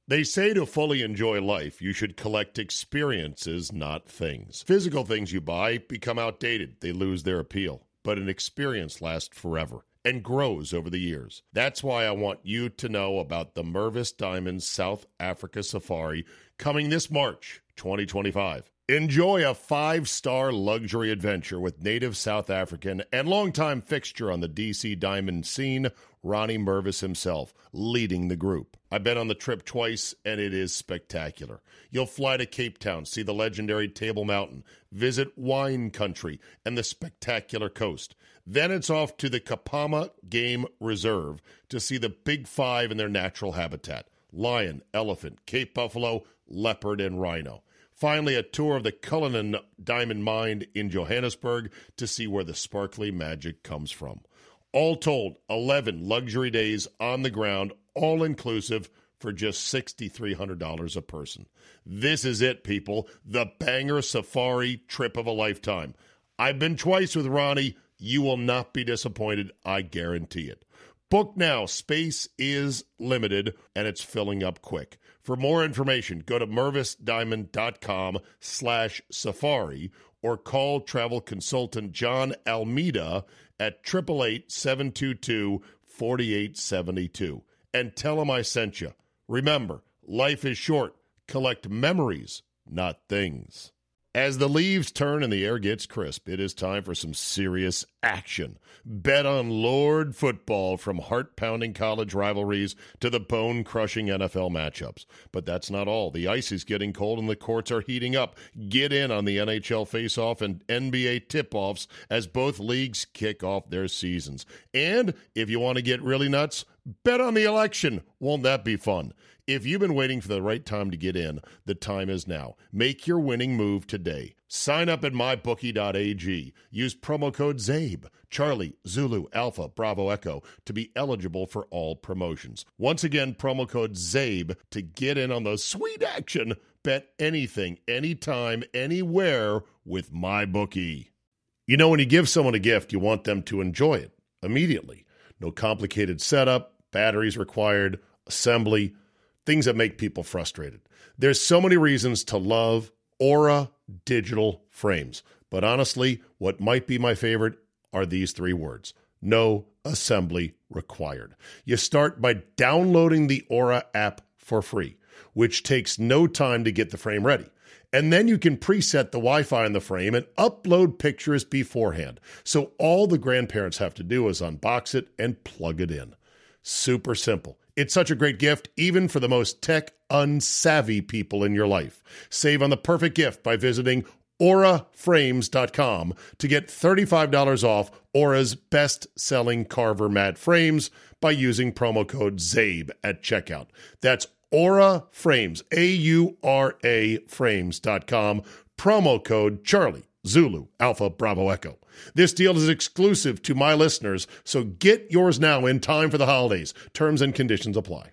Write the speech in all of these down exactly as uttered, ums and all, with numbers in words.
They say to fully enjoy life, you should collect experiences, not things. Physical things you buy become outdated. They lose their appeal. But an experience lasts forever and grows over the years. That's why I want you to know about the Mervis Diamonds South Africa Safari coming this March twenty twenty-five. Enjoy a five-star luxury adventure with native South African and longtime fixture on the D C Diamond scene, Ronnie Mervis himself, leading the group. I've been on the trip twice, and it is spectacular. You'll fly to Cape Town, see the legendary Table Mountain, visit wine country and the spectacular coast. Then it's off to the Kapama Game Reserve to see the Big Five in their natural habitat: lion, elephant, Cape buffalo, leopard, and rhino. Finally, a tour of the Cullinan Diamond Mine in Johannesburg to see where the sparkly magic comes from. All told, eleven luxury days on the ground, all-inclusive, for just six thousand three hundred dollars a person. This is it, people, the banger safari trip of a lifetime. I've been twice with Ronnie. You will not be disappointed, I guarantee it. Book now. Space is limited, and it's filling up quick. For more information, go to mervisdiamond.com slash safari or call travel consultant John Almeida at eight eight eight, seven two two, four eight seven two. And tell him I sent you. Remember, life is short. Collect memories, not things. As the leaves turn and the air gets crisp, it is time for some serious action. Bet on Lord football, from heart-pounding college rivalries to the bone-crushing N F L matchups. But that's not all. The ice is getting cold and the courts are heating up. Get in on the N H L face-off and N B A tip-offs as both leagues kick off their seasons. And if you want to get really nuts, bet on the election. Won't that be fun? If you've been waiting for the right time to get in, the time is now. Make your winning move today. Sign up at my bookie dot a g. Use promo code ZABE, Charlie, Zulu, Alpha, Bravo, Echo, to be eligible for all promotions. Once again, promo code ZABE to get in on the sweet action. Bet anything, anytime, anywhere with MyBookie. You know, when you give someone a gift, you want them to enjoy it immediately. No complicated setup, batteries required, assembly, things that make people frustrated. There's so many reasons to love Aura digital frames. But honestly, what might be my favorite are these three words: no assembly required. You start by downloading the Aura app for free, which takes no time to get the frame ready. And then you can preset the Wi-Fi in the frame and upload pictures beforehand. So all the grandparents have to do is unbox it and plug it in. Super simple. It's such a great gift, even for the most tech-unsavvy people in your life. Save on the perfect gift by visiting aura frames dot com to get thirty-five dollars off Aura's best-selling Carver mat frames by using promo code ZABE at checkout. That's Aura Frames, A U R A frames dot com, promo code Charlie, Zulu, Alpha, Bravo, Echo. This deal is exclusive to my listeners, so get yours now in time for the holidays. Terms and conditions apply.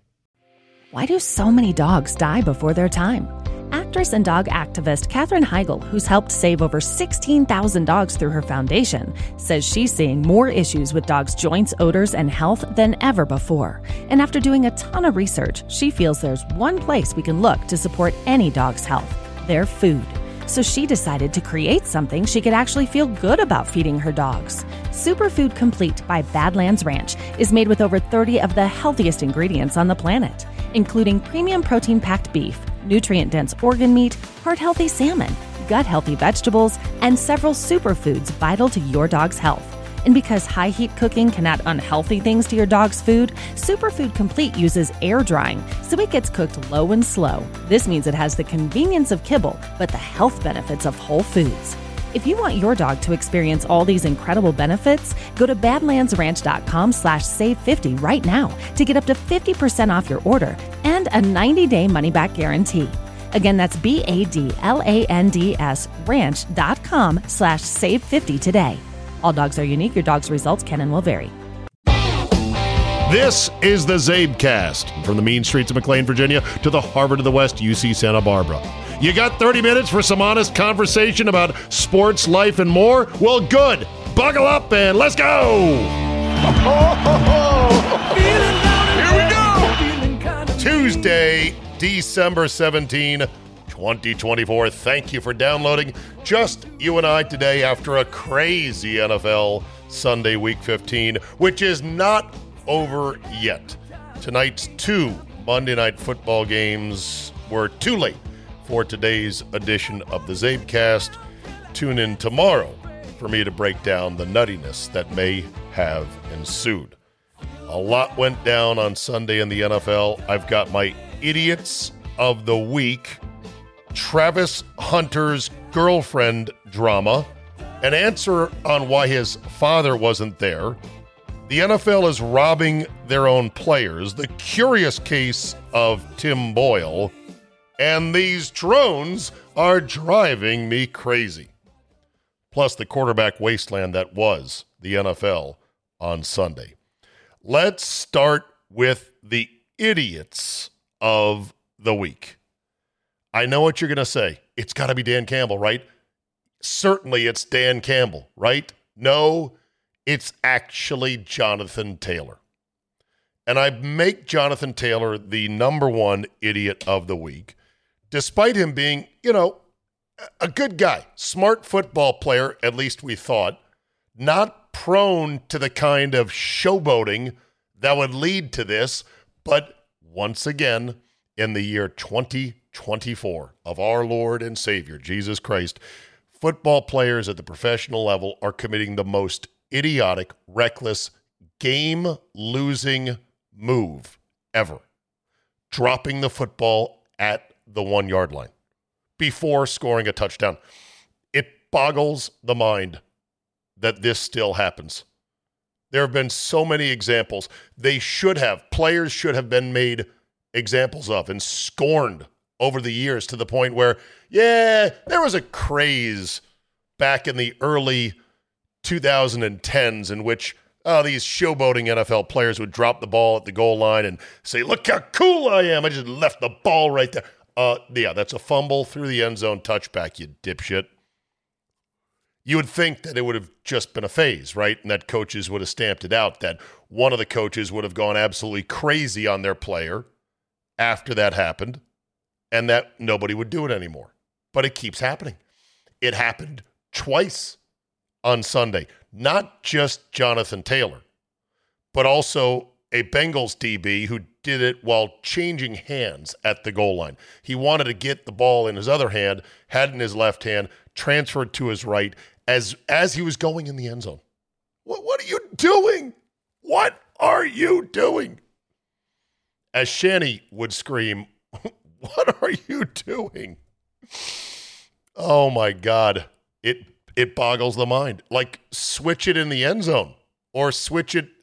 Why do so many dogs die before their time? Actress and dog activist Katherine Heigl, who's helped save over sixteen thousand dogs through her foundation, says she's seeing more issues with dogs' joints, odors, and health than ever before. And after doing a ton of research, she feels there's one place we can look to support any dog's health: their food. So she decided to create something she could actually feel good about feeding her dogs. Superfood Complete by Badlands Ranch is made with over thirty of the healthiest ingredients on the planet, including premium protein-packed beef, nutrient-dense organ meat, heart-healthy salmon, gut-healthy vegetables, and several superfoods vital to your dog's health. And because high-heat cooking can add unhealthy things to your dog's food, Superfood Complete uses air drying, so it gets cooked low and slow. This means it has the convenience of kibble, but the health benefits of whole foods. If you want your dog to experience all these incredible benefits, go to badlandsranch.com slash save50 right now to get up to fifty percent off your order and a ninety-day money-back guarantee. Again, that's B-A-D-L-A-N-D-S ranch.com slash save 50 today. All dogs are unique. Your dog's results can and will vary. This is the Zabecast, from the mean streets of McLean, Virginia, to the Harvard of the West, U C Santa Barbara. You got thirty minutes for some honest conversation about sports, life, and more? Well, good. Buckle up and let's go. Here we go. Tuesday, December seventeenth, twenty twenty-four. Thank you for downloading Just You and I today after a crazy N F L Sunday Week fifteen, which is not over yet. Tonight's two Monday Night Football games were too late for today's edition of the Zabecast. Tune in tomorrow for me to break down the nuttiness that may have ensued. A lot went down on Sunday in the N F L. I've got my Idiots of the Week, Travis Hunter's girlfriend drama, an answer on why his father wasn't there. The N F L is robbing their own players, the curious case of Tim Boyle, and these drones are driving me crazy. Plus the quarterback wasteland that was the N F L on Sunday. Let's start with the idiots of the week. I know what you're going to say. It's got to be Dan Campbell, right? Certainly it's Dan Campbell, right? No, it's actually Jonathan Taylor. And I make Jonathan Taylor the number one idiot of the week, despite him being, you know, a good guy, smart football player, at least we thought, not prone to the kind of showboating that would lead to this, but once again, in the year twenty twenty-four of our Lord and Savior, Jesus Christ, football players at the professional level are committing the most idiotic, reckless, game-losing move ever. Dropping the football at the one-yard line before scoring a touchdown. It boggles the mind that this still happens. There have been so many examples. They should have, players should have been made examples of and scorned over the years to the point where, yeah, there was a craze back in the early twenty tens in which oh, these showboating N F L players would drop the ball at the goal line and say, look how cool I am. I just left the ball right there. Uh, yeah, that's a fumble through the end zone touchback, you dipshit. You would think that it would have just been a phase, right? And that coaches would have stamped it out, that one of the coaches would have gone absolutely crazy on their player after that happened, and that nobody would do it anymore. But it keeps happening. It happened twice on Sunday. Not just Jonathan Taylor, but also a Bengals D B who did it while changing hands at the goal line. He wanted to get the ball in his other hand, had it in his left hand, transferred to his right as, as he was going in the end zone. What, what are you doing? What are you doing? As Shanny would scream, what are you doing? Oh, my God. It it boggles the mind. Like, switch it in the end zone or switch it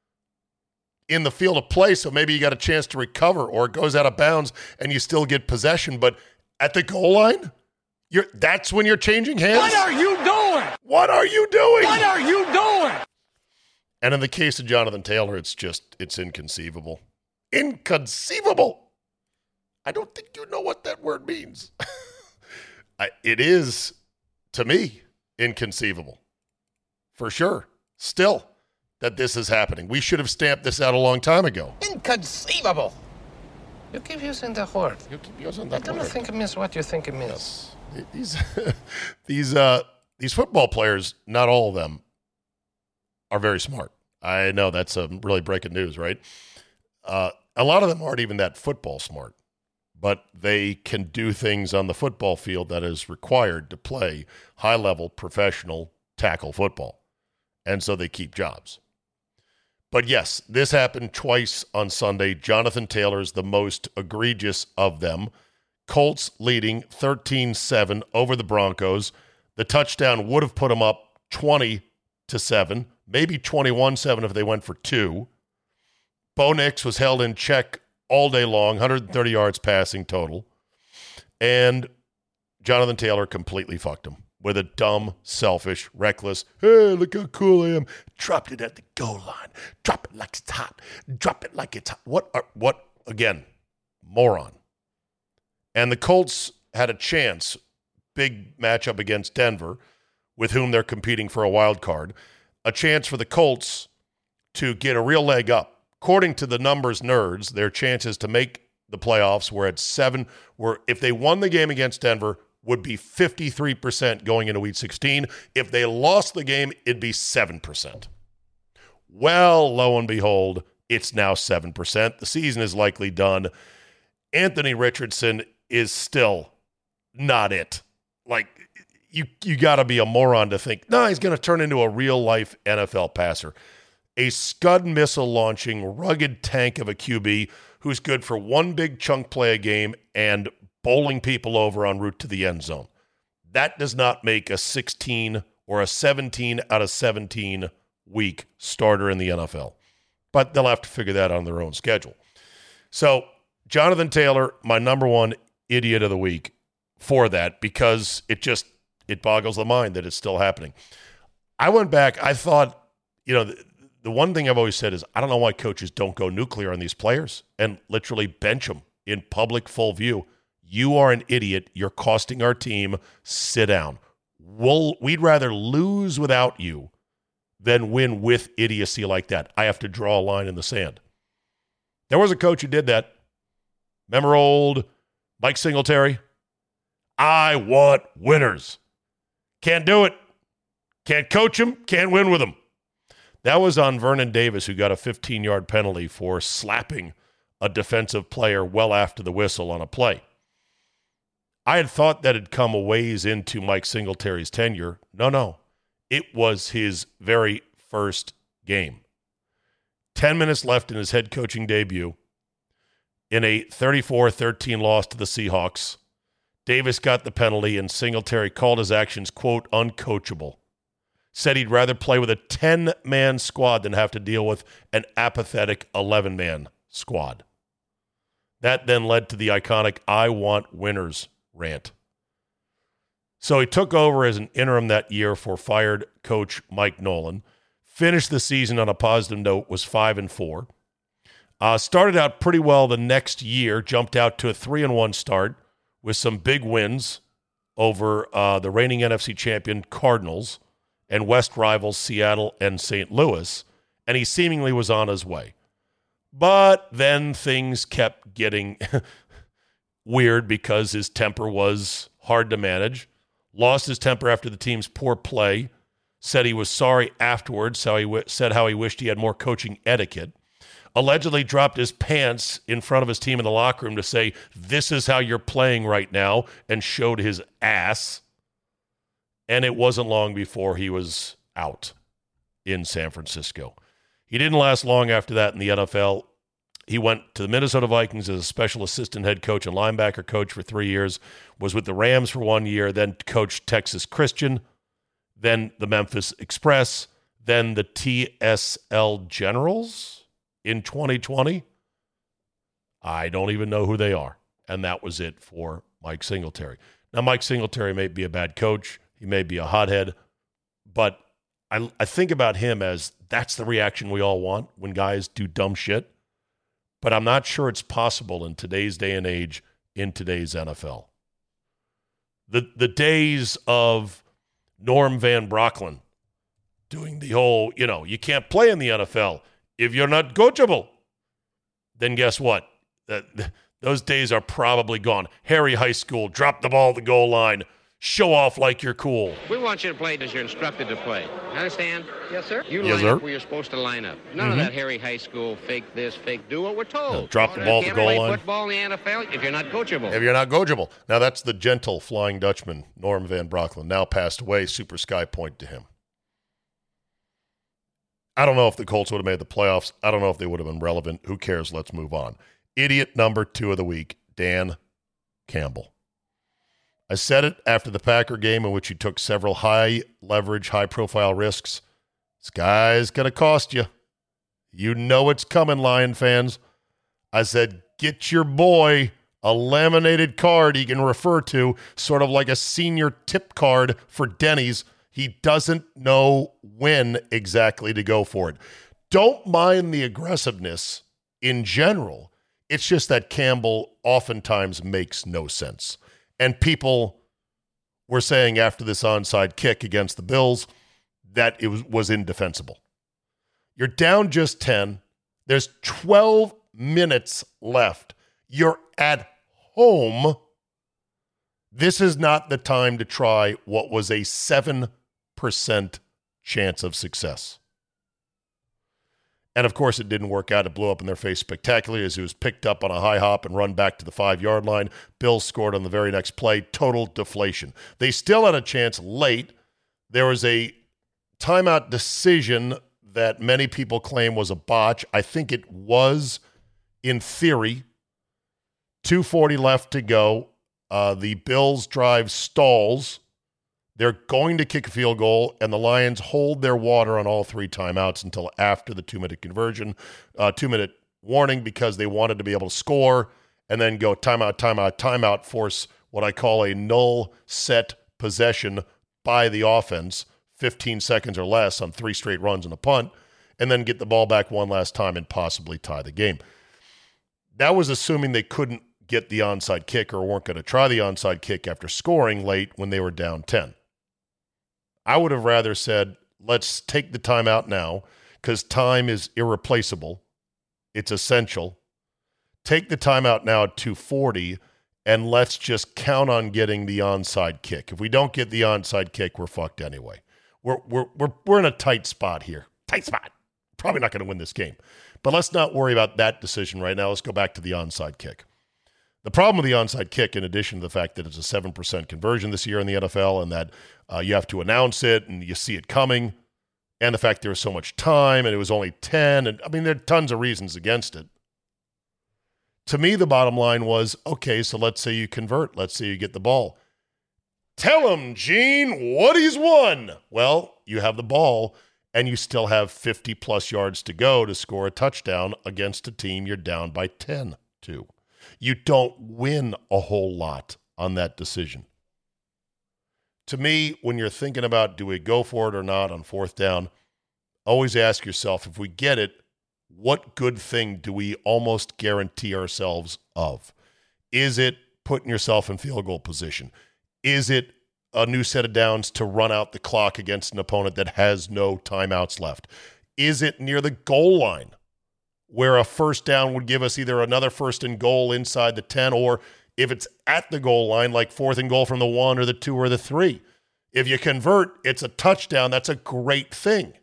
in the field of play so maybe you got a chance to recover or it goes out of bounds and you still get possession. But at the goal line, you're that's when you're changing hands? What are you doing? What are you doing? What are you doing? And in the case of Jonathan Taylor, it's just, it's inconceivable. Inconceivable. I don't think you know what that word means. I, it is, to me, inconceivable. For sure. Still, that this is happening. We should have stamped this out a long time ago. Inconceivable. You keep using the word. You keep using I that don't word. think it means what you think it means. Yes. These, these, uh, these football players, not all of them, are very smart. I know that's um, really breaking news, right? Uh, a lot of them aren't even that football smart, but they can do things on the football field that is required to play high-level professional tackle football. And so they keep jobs. But yes, this happened twice on Sunday. Jonathan Taylor's the most egregious of them. Colts leading thirteen seven over the Broncos. The touchdown would have put them up twenty to seven, maybe twenty-one seven if they went for two. Bo Nix was held in check all day long, one hundred thirty yards passing total. And Jonathan Taylor completely fucked him with a dumb, selfish, reckless, hey, look how cool I am. Dropped it at the goal line. Drop it like it's hot. Drop it like it's hot. What, are, what, again, moron. And the Colts had a chance, big matchup against Denver, with whom they're competing for a wild card, a chance for the Colts to get a real leg up. According to the numbers nerds, their chances to make the playoffs were at seven, where if they won the game against Denver, would be fifty-three percent going into Week sixteen. If they lost the game, it'd be seven percent. Well, lo and behold, it's now seven percent. The season is likely done. Anthony Richardson is still not it. Like, you you got to be a moron to think, no, he's going to turn into a real-life N F L passer. A scud missile-launching, rugged tank of a Q B who's good for one big chunk play a game and bowling people over en route to the end zone. That does not make a sixteen or a seventeen out of seventeen week starter in the N F L. But they'll have to figure that out on their own schedule. So, Jonathan Taylor, my number one idiot of the week for that, because it just, it boggles the mind that it's still happening. I went back, I thought, you know, the, the one thing I've always said is I don't know why coaches don't go nuclear on these players and literally bench them in public full view. You are an idiot. You're costing our team. Sit down. We'll, we'd rather lose without you than win with idiocy like that. I have to draw a line in the sand. There was a coach who did that. Remember old Mike Singletary? I want winners. Can't do it. Can't coach them. Can't win with them. That was on Vernon Davis, who got a fifteen-yard penalty for slapping a defensive player well after the whistle on a play. I had thought that had come a ways into Mike Singletary's tenure. No, no. It was his very first game. Ten minutes left in his head coaching debut. In a thirty-four thirteen loss to the Seahawks, Davis got the penalty, and Singletary called his actions, quote, uncoachable. Said he'd rather play with a ten-man squad than have to deal with an apathetic eleven-man squad. That then led to the iconic I want winners rant. So he took over as an interim that year for fired coach Mike Nolan, finished the season on a positive note, was five and four. Uh, started out pretty well the next year, jumped out to a three and one start with some big wins over uh, the reigning N F C champion Cardinals and West rivals Seattle and Saint Louis, and he seemingly was on his way. But then things kept getting weird because his temper was hard to manage. Lost his temper after the team's poor play. Said he was sorry afterwards, how he w- said how he wished he had more coaching etiquette. Allegedly dropped his pants in front of his team in the locker room to say, this is how you're playing right now, and showed his ass. And it wasn't long before he was out in San Francisco. He didn't last long after that in the N F L. He went to the Minnesota Vikings as a special assistant head coach and linebacker coach for three years, was with the Rams for one year, then coached Texas Christian, then the Memphis Express, then the T S L Generals in twenty twenty. I don't even know who they are. And that was it for Mike Singletary. Now, Mike Singletary may be a bad coach. He may be a hothead. But I, I think about him as that's the reaction we all want when guys do dumb shit. But I'm not sure it's possible in today's day and age, in today's N F L. The, the days of Norm Van Brocklin doing the whole, you know, you can't play in the N F L if you're not coachable. Then guess what? Uh, those days are probably gone. Harry High School, drop the ball at the goal line, show off like you're cool. We want you to play as you're instructed to play. Understand? Yes, sir. You Yes, line sir. up where you're supposed to line up. None Mm-hmm. of that Harry High School, fake this, fake do what we're told. No, drop the ball at the You can't goal play line. football in the N F L if you're not coachable. If you're not coachable. Now, that's the gentle Flying Dutchman, Norm Van Brocklin, now passed away. Super Sky point to him. I don't know if the Colts would have made the playoffs. I don't know if they would have been relevant. Who cares? Let's move on. Idiot number two of the week, Dan Campbell. I said it after the Packer game in which he took several high-leverage, high-profile risks. This guy's going to cost you. You know it's coming, Lion fans. I said, get your boy a laminated card he can refer to, sort of like a senior tip card for Denny's. He doesn't know when exactly to go for it. Don't mind the aggressiveness in general. It's just that Campbell oftentimes makes no sense. And people were saying after this onside kick against the Bills that it was, was indefensible. You're down just ten. There's twelve minutes left. You're at home. This is not the time to try what was a seven percent chance of success. And, of course, it didn't work out. It blew up in their face spectacularly as it was picked up on a high hop and run back to the five-yard line. Bills scored on the very next play. Total deflation. They still had a chance late. There was a timeout decision that many people claim was a botch. I think it was, in theory. two forty left to go. Uh, the Bills drive stalls. They're going to kick a field goal, and the Lions hold their water on all three timeouts until after the two-minute conversion, uh, two-minute warning, because they wanted to be able to score and then go timeout, timeout, timeout, force what I call a null set possession by the offense, fifteen seconds or less on three straight runs and a punt, and then get the ball back one last time and possibly tie the game. That was assuming they couldn't get the onside kick or weren't going to try the onside kick after scoring late when they were down ten. I would have rather said, let's take the timeout now because time is irreplaceable. It's essential. Take the timeout now at two forty, and let's just count on getting the onside kick. If we don't get the onside kick, we're fucked anyway. We're we're we're we're in a tight spot here. Tight spot. Probably not going to win this game. But let's not worry about that decision right now. Let's go back to the onside kick. The problem with the onside kick, in addition to the fact that it's a seven percent conversion this year in the N F L and that uh, you have to announce it and you see it coming, and the fact there was so much time and it was only ten, and I mean, there are tons of reasons against it. To me, the bottom line was, okay, so let's say you convert. Let's say you get the ball. Tell him, Gene, what he's won. Well, you have the ball, and you still have fifty-plus yards to go to score a touchdown against a team you're down by ten to. You don't win a whole lot on that decision. To me, when you're thinking about do we go for it or not on fourth down, always ask yourself, if we get it, what good thing do we almost guarantee ourselves of? Is it putting yourself in field goal position? Is it a new set of downs to run out the clock against an opponent that has no timeouts left? Is it near the goal line, where a first down would give us either another first and goal inside the ten, or if it's at the goal line, like fourth and goal from the one or the two or the three. If you convert, it's a touchdown. That's a great thing.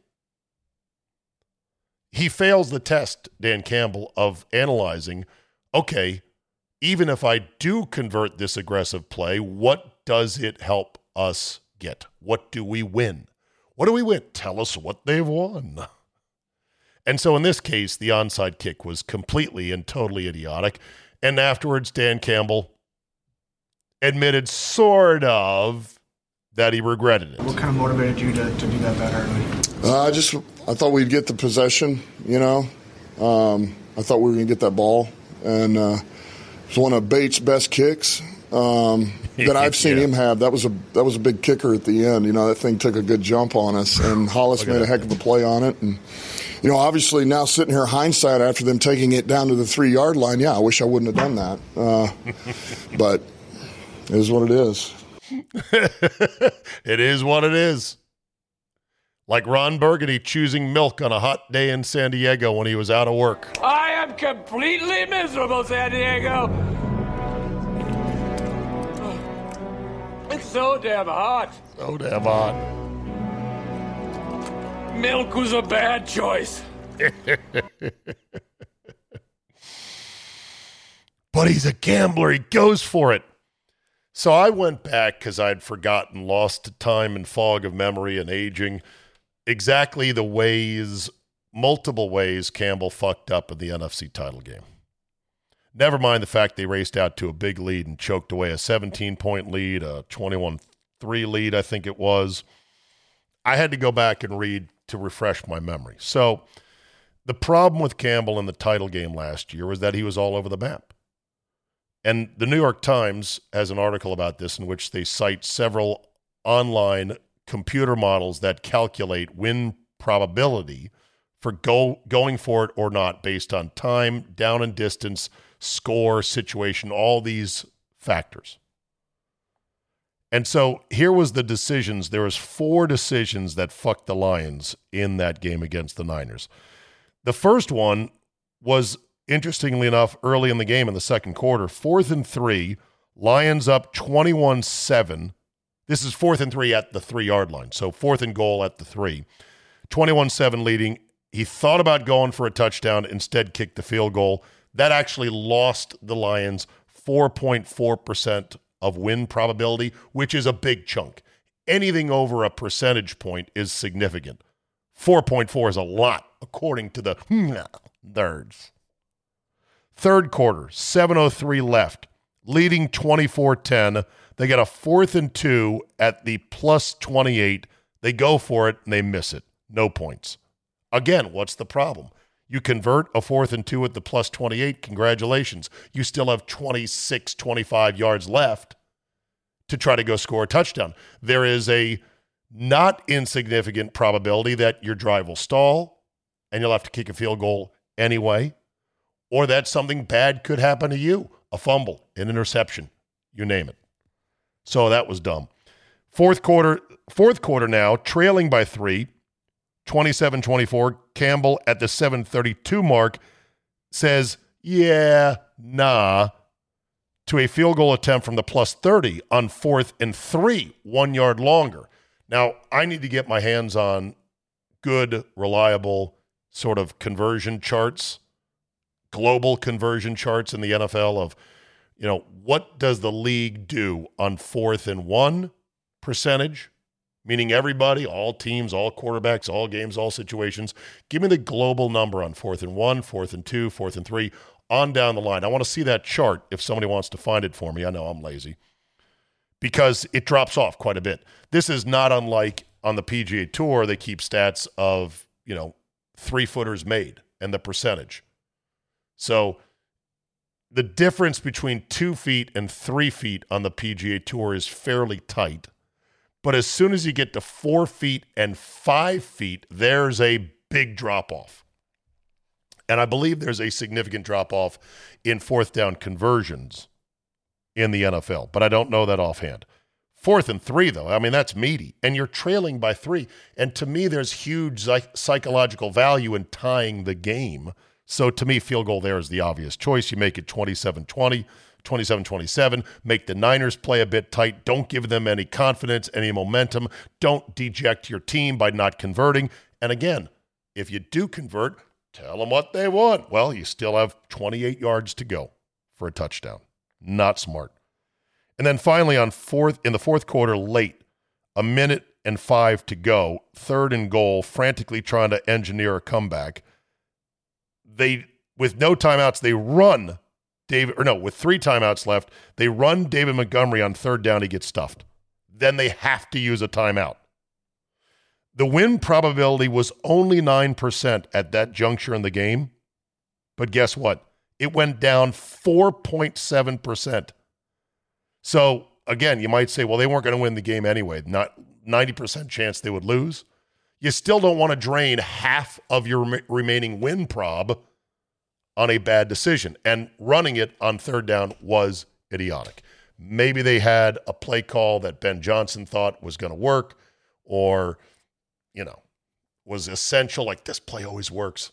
He fails the test, Dan Campbell, of analyzing, okay, even if I do convert this aggressive play, what does it help us get? What do we win? What do we win? Tell us what they've won. And so in this case, the onside kick was completely and totally idiotic. And afterwards, Dan Campbell admitted sort of that he regretted it. What kind of motivated you to, to do that that early? Uh, I just I thought we'd get the possession, you know. Um, I thought we were going to get that ball. And uh, it was one of Bates' best kicks um, that I've seen yeah. him have. That was a that was a big kicker at the end. You know, that thing took a good jump on us. And Hollis made a heck of a play on it. And you know, obviously now sitting here hindsight after them taking it down to the three-yard line, yeah, I wish I wouldn't have done that. Uh, but it is what it is. It is what it is. Like Ron Burgundy choosing milk on a hot day in San Diego when he was out of work. I am completely miserable, San Diego. It's so damn hot. So damn hot. Milk was a bad choice. But he's a gambler. He goes for it. So I went back because I'd forgotten, lost to time and fog of memory and aging, exactly the ways, multiple ways Campbell fucked up in the N F C title game. Never mind the fact they raced out to a big lead and choked away a seventeen-point lead, a twenty-one three lead, I think it was. I had to go back and read to refresh my memory. So the problem with Campbell in the title game last year was that he was all over the map. And the New York Times has an article about this in which they cite several online computer models that calculate win probability for go, going for it or not based on time, down and distance, score, situation, all these factors. And so here was the decisions. There was four decisions that fucked the Lions in that game against the Niners. The first one was interestingly enough, early in the game in the second quarter, fourth and three, Lions up twenty-one seven. This is fourth and three at the three-yard line, so fourth and goal at the three. twenty-one seven leading. He thought about going for a touchdown, instead kicked the field goal. That actually lost the Lions four point four percent of win probability, which is a big chunk. Anything over a percentage point is significant. four point four is a lot, according to the nerds. Third quarter, seven oh three left, leading twenty-four ten. They get a fourth and two at the plus twenty-eight. They go for it, and they miss it. No points. Again, what's the problem? You convert a fourth and two at the plus twenty-eight, congratulations. You still have twenty-six, twenty-five yards left to try to go score a touchdown. There is a not insignificant probability that your drive will stall and you'll have to kick a field goal anyway, or that something bad could happen to you, a fumble, an interception, you name it. So that was dumb. Fourth quarter, fourth quarter now, trailing by three, twenty-seven twenty-four. Campbell at the seven thirty-two mark says, yeah, nah, to a field goal attempt from the plus thirty on fourth and three, one yard longer. Now, I need to get my hands on good, reliable sort of conversion charts, global conversion charts in the N F L of, you know, what does the league do on fourth and one percentage? Meaning everybody, all teams, all quarterbacks, all games, all situations. Give me the global number on fourth and one, fourth and two, fourth and three, on down the line. I want to see that chart if somebody wants to find it for me. I know I'm lazy. Because it drops off quite a bit. This is not unlike on the P G A Tour, they keep stats of, you know, three-footers made and the percentage. So the difference between two feet and three feet on the P G A Tour is fairly tight. But as soon as you get to four feet and five feet, there's a big drop-off. And I believe there's a significant drop-off in fourth down conversions in the N F L, but I don't know that offhand. Fourth and three, though, I mean, that's meaty. And you're trailing by three. And to me, there's huge psych- psychological value in tying the game. So to me, field goal there is the obvious choice. You make it twenty-seven twenty. twenty-seven twenty-seven, make the Niners play a bit tight. Don't give them any confidence, any momentum. Don't deject your team by not converting. And again, if you do convert, tell them what they want. Well, you still have twenty-eight yards to go for a touchdown. Not smart. And then finally on fourth, in the fourth quarter, late, a minute and five to go, third and goal, frantically trying to engineer a comeback. They, with no timeouts, they run David, or no, with three timeouts left, they run David Montgomery on third down. He gets stuffed. Then they have to use a timeout. The win probability was only nine percent at that juncture in the game. But guess what? It went down four point seven percent. So, again, you might say, well, they weren't going to win the game anyway. Not ninety percent chance they would lose. You still don't want to drain half of your rem- remaining win prob on a bad decision. And running it on third down was idiotic. Maybe they had a play call that Ben Johnson thought was going to work, or, you know, was essential, like this play always works.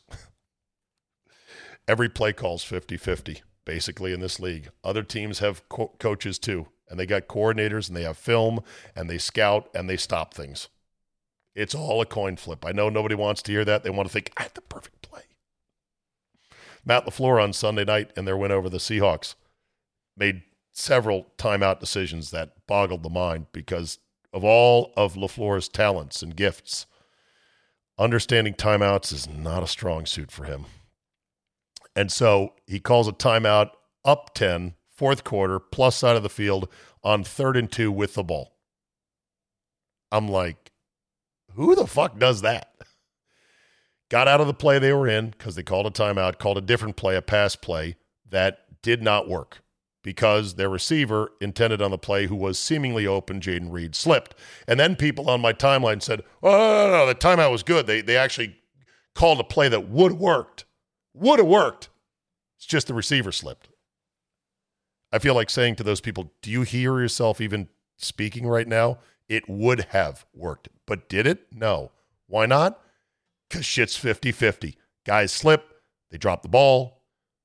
Every play call's fifty-fifty, basically, in this league. Other teams have co- coaches too, and they got coordinators, and they have film, and they scout, and they stop things. It's all a coin flip. I know nobody wants to hear that. They want to think, I had the perfect play. Matt LaFleur on Sunday night in their win over the Seahawks made several timeout decisions that boggled the mind because of all of LaFleur's talents and gifts, understanding timeouts is not a strong suit for him. And so he calls a timeout up ten, fourth quarter, plus side of the field on third and two with the ball. I'm like, who the fuck does that? Got out of the play they were in because they called a timeout, called a different play, a pass play that did not work because their receiver intended on the play, who was seemingly open, Jaden Reed, slipped. And then people on my timeline said, oh, no, no, no, the timeout was good. They, they actually called a play that would have worked. Would have worked. It's just the receiver slipped. I feel like saying to those people, do you hear yourself even speaking right now? It would have worked. But did it? No. Why not? Because shit's fifty-fifty. Guys slip. They drop the ball.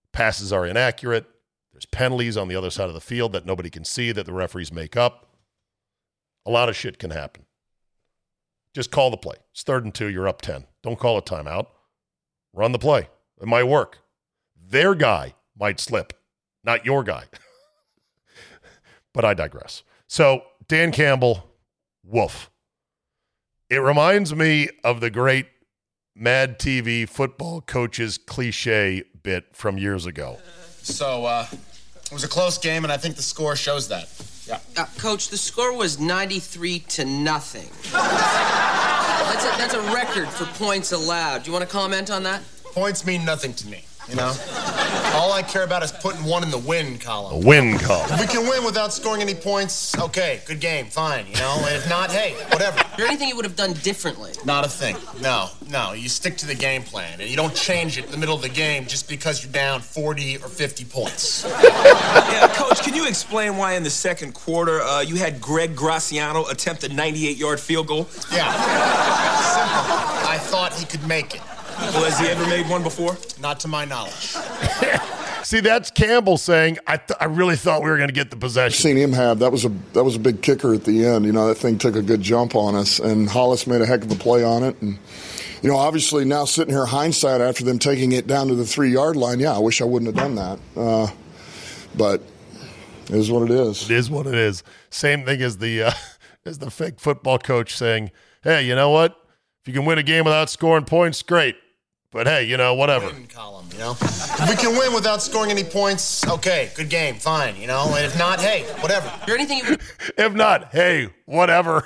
Passes are inaccurate. There's penalties on the other side of the field that nobody can see that the referees make up. A lot of shit can happen. Just call the play. It's third and two. You're up ten. Don't call a timeout. Run the play. It might work. Their guy might slip, not your guy. But I digress. So, Dan Campbell, woof. It reminds me of the great Mad T V football coaches cliche bit from years ago. So, uh, it was a close game, and I think the score shows that. Yeah. Uh, Coach, the score was ninety-three to nothing. That's a, that's a record for points allowed. Do you want to comment on that? Points mean nothing to me, you know? All I care about is putting one in the win column. The win column. If we can win without scoring any points, okay, good game, fine, you know? And if not, hey, whatever. Is there anything you would have done differently? Not a thing. No, no. You stick to the game plan, and you don't change it in the middle of the game just because you're down forty or fifty points. Yeah, Coach, can you explain why in the second quarter uh, you had Greg Graciano attempt a ninety-eight-yard field goal? Yeah. Simple. I thought he could make it. Well, has he ever made one before? Not to my knowledge. See, that's Campbell saying, I th- I really thought we were going to get the possession. I've seen him have. That was a that was a big kicker at the end. You know, that thing took a good jump on us, and Hollis made a heck of a play on it. And, you know, obviously now sitting here hindsight after them taking it down to the three-yard line, yeah, I wish I wouldn't have done that. Uh, but it is what it is. It is what it is. Same thing as the, uh, as the fake football coach saying, hey, you know what? If you can win a game without scoring points, great. But, hey, you know, whatever. Win column, you know? If we can win without scoring any points, okay, good game, fine, you know? And if not, hey, whatever. Is there anything you would... If not, hey, whatever.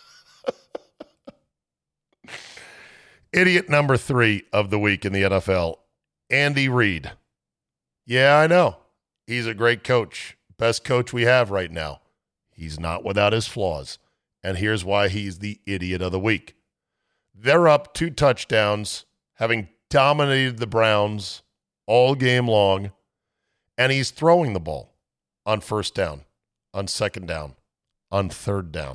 Idiot number three of the week in the N F L, Andy Reid. Yeah, I know. He's a great coach. Best coach we have right now. He's not without his flaws. And here's why he's the idiot of the week. They're up two touchdowns, having dominated the Browns all game long, and he's throwing the ball on first down, on second down, on third down.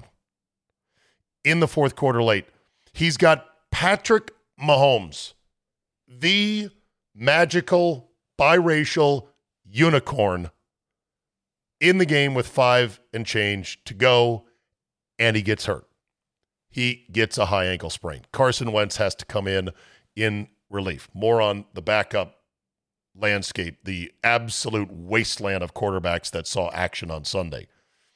In the fourth quarter late, he's got Patrick Mahomes, the magical, biracial unicorn, in the game with five and change to go, and he gets hurt. He gets a high ankle sprain. Carson Wentz has to come in in relief. More on the backup landscape, the absolute wasteland of quarterbacks that saw action on Sunday.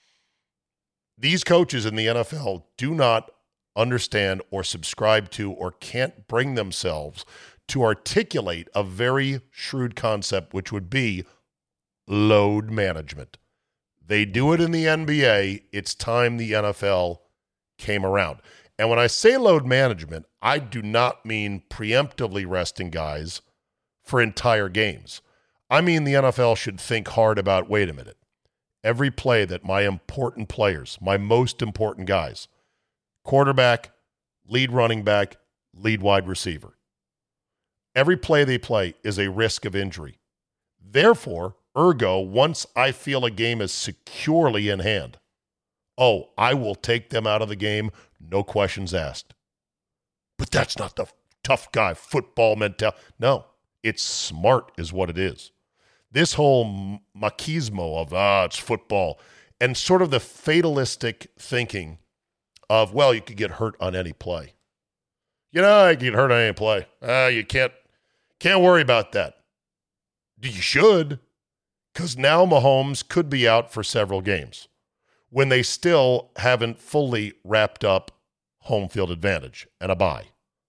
These coaches in the N F L do not understand or subscribe to or can't bring themselves to articulate a very shrewd concept, which would be load management. They do it in the N B A. It's time the N F L came around. And when I say load management, I do not mean preemptively resting guys for entire games. I mean the N F L should think hard about, wait a minute, every play that my important players, my most important guys, quarterback, lead running back, lead wide receiver, every play they play is a risk of injury. Therefore, ergo, once I feel a game is securely in hand, oh, I will take them out of the game, no questions asked. But that's not the tough guy football mentality. No, it's smart is what it is. This whole machismo of, ah, it's football, and sort of the fatalistic thinking of, well, you could get hurt on any play. You know, I get hurt on any play. Ah, you can't, can't worry about that. You should, because now Mahomes could be out for several games when they still haven't fully wrapped up home field advantage and a bye.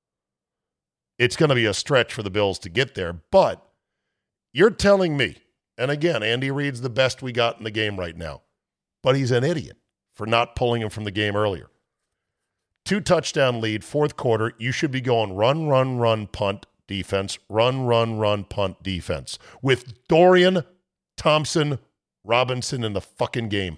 It's going to be a stretch for the Bills to get there, but you're telling me, and again, Andy Reid's the best we got in the game right now, but he's an idiot for not pulling him from the game earlier. Two touchdown lead, fourth quarter, you should be going run, run, run, punt defense, run, run, run, punt defense with Dorian Thompson Robinson in the fucking game.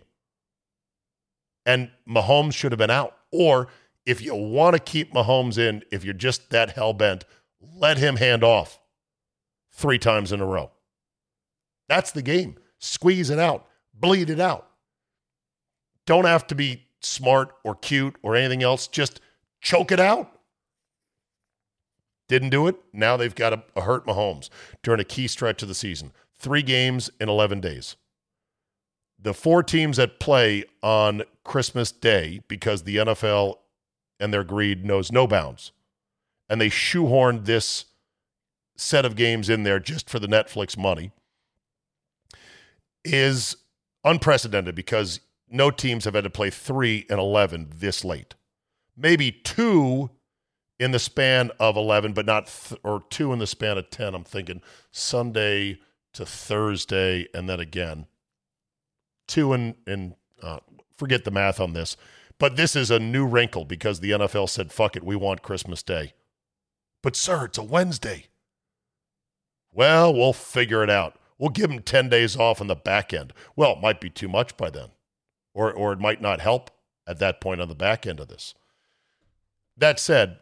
And Mahomes should have been out. Or if you want to keep Mahomes in, if you're just that hell-bent, let him hand off three times in a row. That's the game. Squeeze it out. Bleed it out. Don't have to be smart or cute or anything else. Just choke it out. Didn't do it. Now they've got a, a hurt Mahomes during a key stretch of the season. Three games in eleven days. The four teams that play on Christmas Day, because the N F L and their greed knows no bounds, and they shoehorned this set of games in there just for the Netflix money, is unprecedented because no teams have had to play three and eleven this late. Maybe two in the span of eleven, but not, th- or two in the span of ten. I'm thinking Sunday to Thursday, and then again. Two and, and uh, forget the math on this. But this is a new wrinkle because the N F L said, fuck it, we want Christmas Day. But, sir, it's a Wednesday. Well, we'll figure it out. We'll give them ten days off on the back end. Well, it might be too much by then. Or, or it might not help at that point on the back end of this. That said,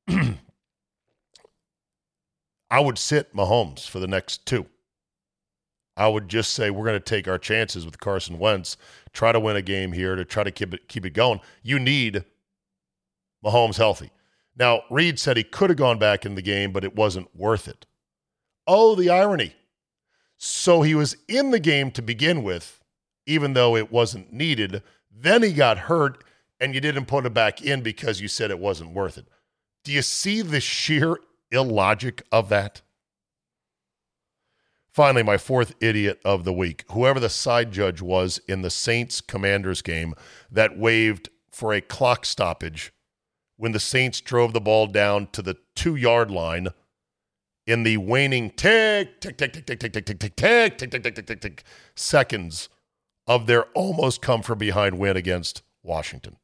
I would sit Mahomes for the next two. I would just say we're going to take our chances with Carson Wentz, try to win a game here to try to keep it, keep it going. You need Mahomes healthy. Now, Reed said he could have gone back in the game, but it wasn't worth it. Oh, the irony. So he was in the game to begin with, even though it wasn't needed. Then he got hurt, and you didn't put him back in because you said it wasn't worth it. Do you see the sheer illogic of that? Finally, my fourth idiot of the week, whoever the side judge was in the Saints-Commanders game that waved for a clock stoppage when the Saints drove the ball down to the two-yard line in the waning tick, tick, tick, tick, tick, tick, tick, tick, tick, tick, tick, tick, tick, tick, tick, tick, seconds of their almost come-from-behind win against Washington.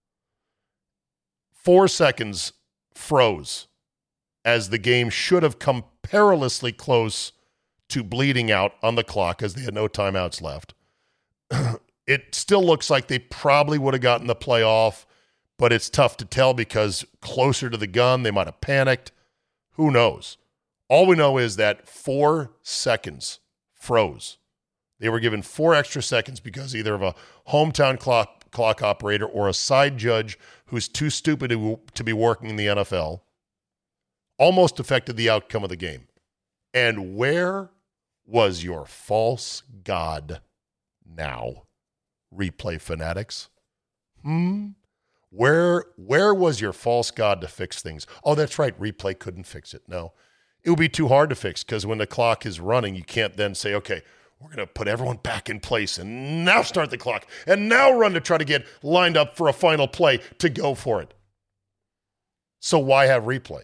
Four seconds froze as the game should have come perilously close to bleeding out on the clock as they had no timeouts left. It still looks like they probably would have gotten the play off, but it's tough to tell because closer to the gun, they might have panicked. Who knows? All we know is that four seconds froze. They were given four extra seconds because either of a hometown clock, clock operator or a side judge who's too stupid to, to be working in the N F L almost affected the outcome of the game. And where was your false god now, replay fanatics? Hmm? Where where was your false god to fix things? Oh, that's right, replay couldn't fix it. No. It would be too hard to fix because when the clock is running, you can't then say, okay, we're going to put everyone back in place and now start the clock and now run to try to get lined up for a final play to go for it. So why have replay?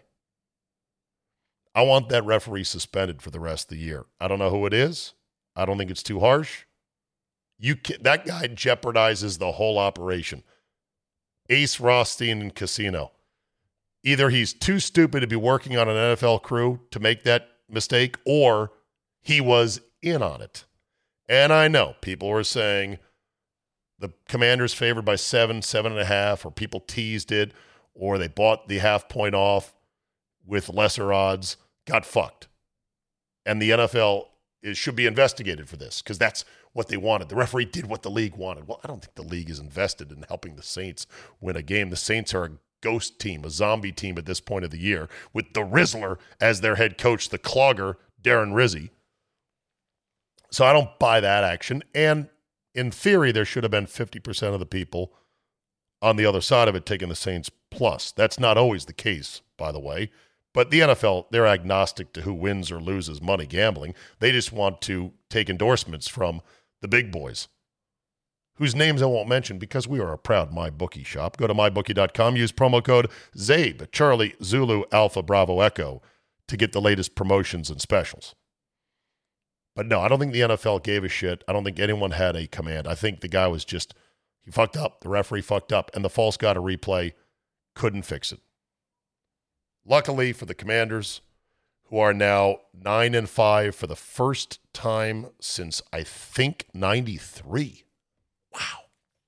I want that referee suspended for the rest of the year. I don't know who it is. I don't think it's too harsh. You can, that guy jeopardizes the whole operation. Ace Rothstein in Casino. Either he's too stupid to be working on an N F L crew to make that mistake, or he was in on it. And I know people were saying the Commanders favored by seven, seven and a half, or people teased it, or they bought the half point off with lesser odds. Got fucked. And the N F L is, should be investigated for this because that's what they wanted. The referee did what the league wanted. Well, I don't think the league is invested in helping the Saints win a game. The Saints are a ghost team, a zombie team at this point of the year with the Rizzler as their head coach, the clogger, Darren Rizzi. So I don't buy that action. And in theory, there should have been fifty percent of the people on the other side of it taking the Saints plus. That's not always the case, by the way. But the N F L, they're agnostic to who wins or loses money gambling. They just want to take endorsements from the big boys, whose names I won't mention because we are a proud MyBookie shop. Go to my bookie dot com, use promo code ZABE, Charlie, Zulu, Alpha, Bravo, Echo, to get the latest promotions and specials. But no, I don't think the N F L gave a shit. I don't think anyone had a command. I think the guy was just, he fucked up. The referee fucked up, and the false god of replay couldn't fix it. Luckily for the Commanders, who are now nine and five for the first time since I think ninety-three. Wow.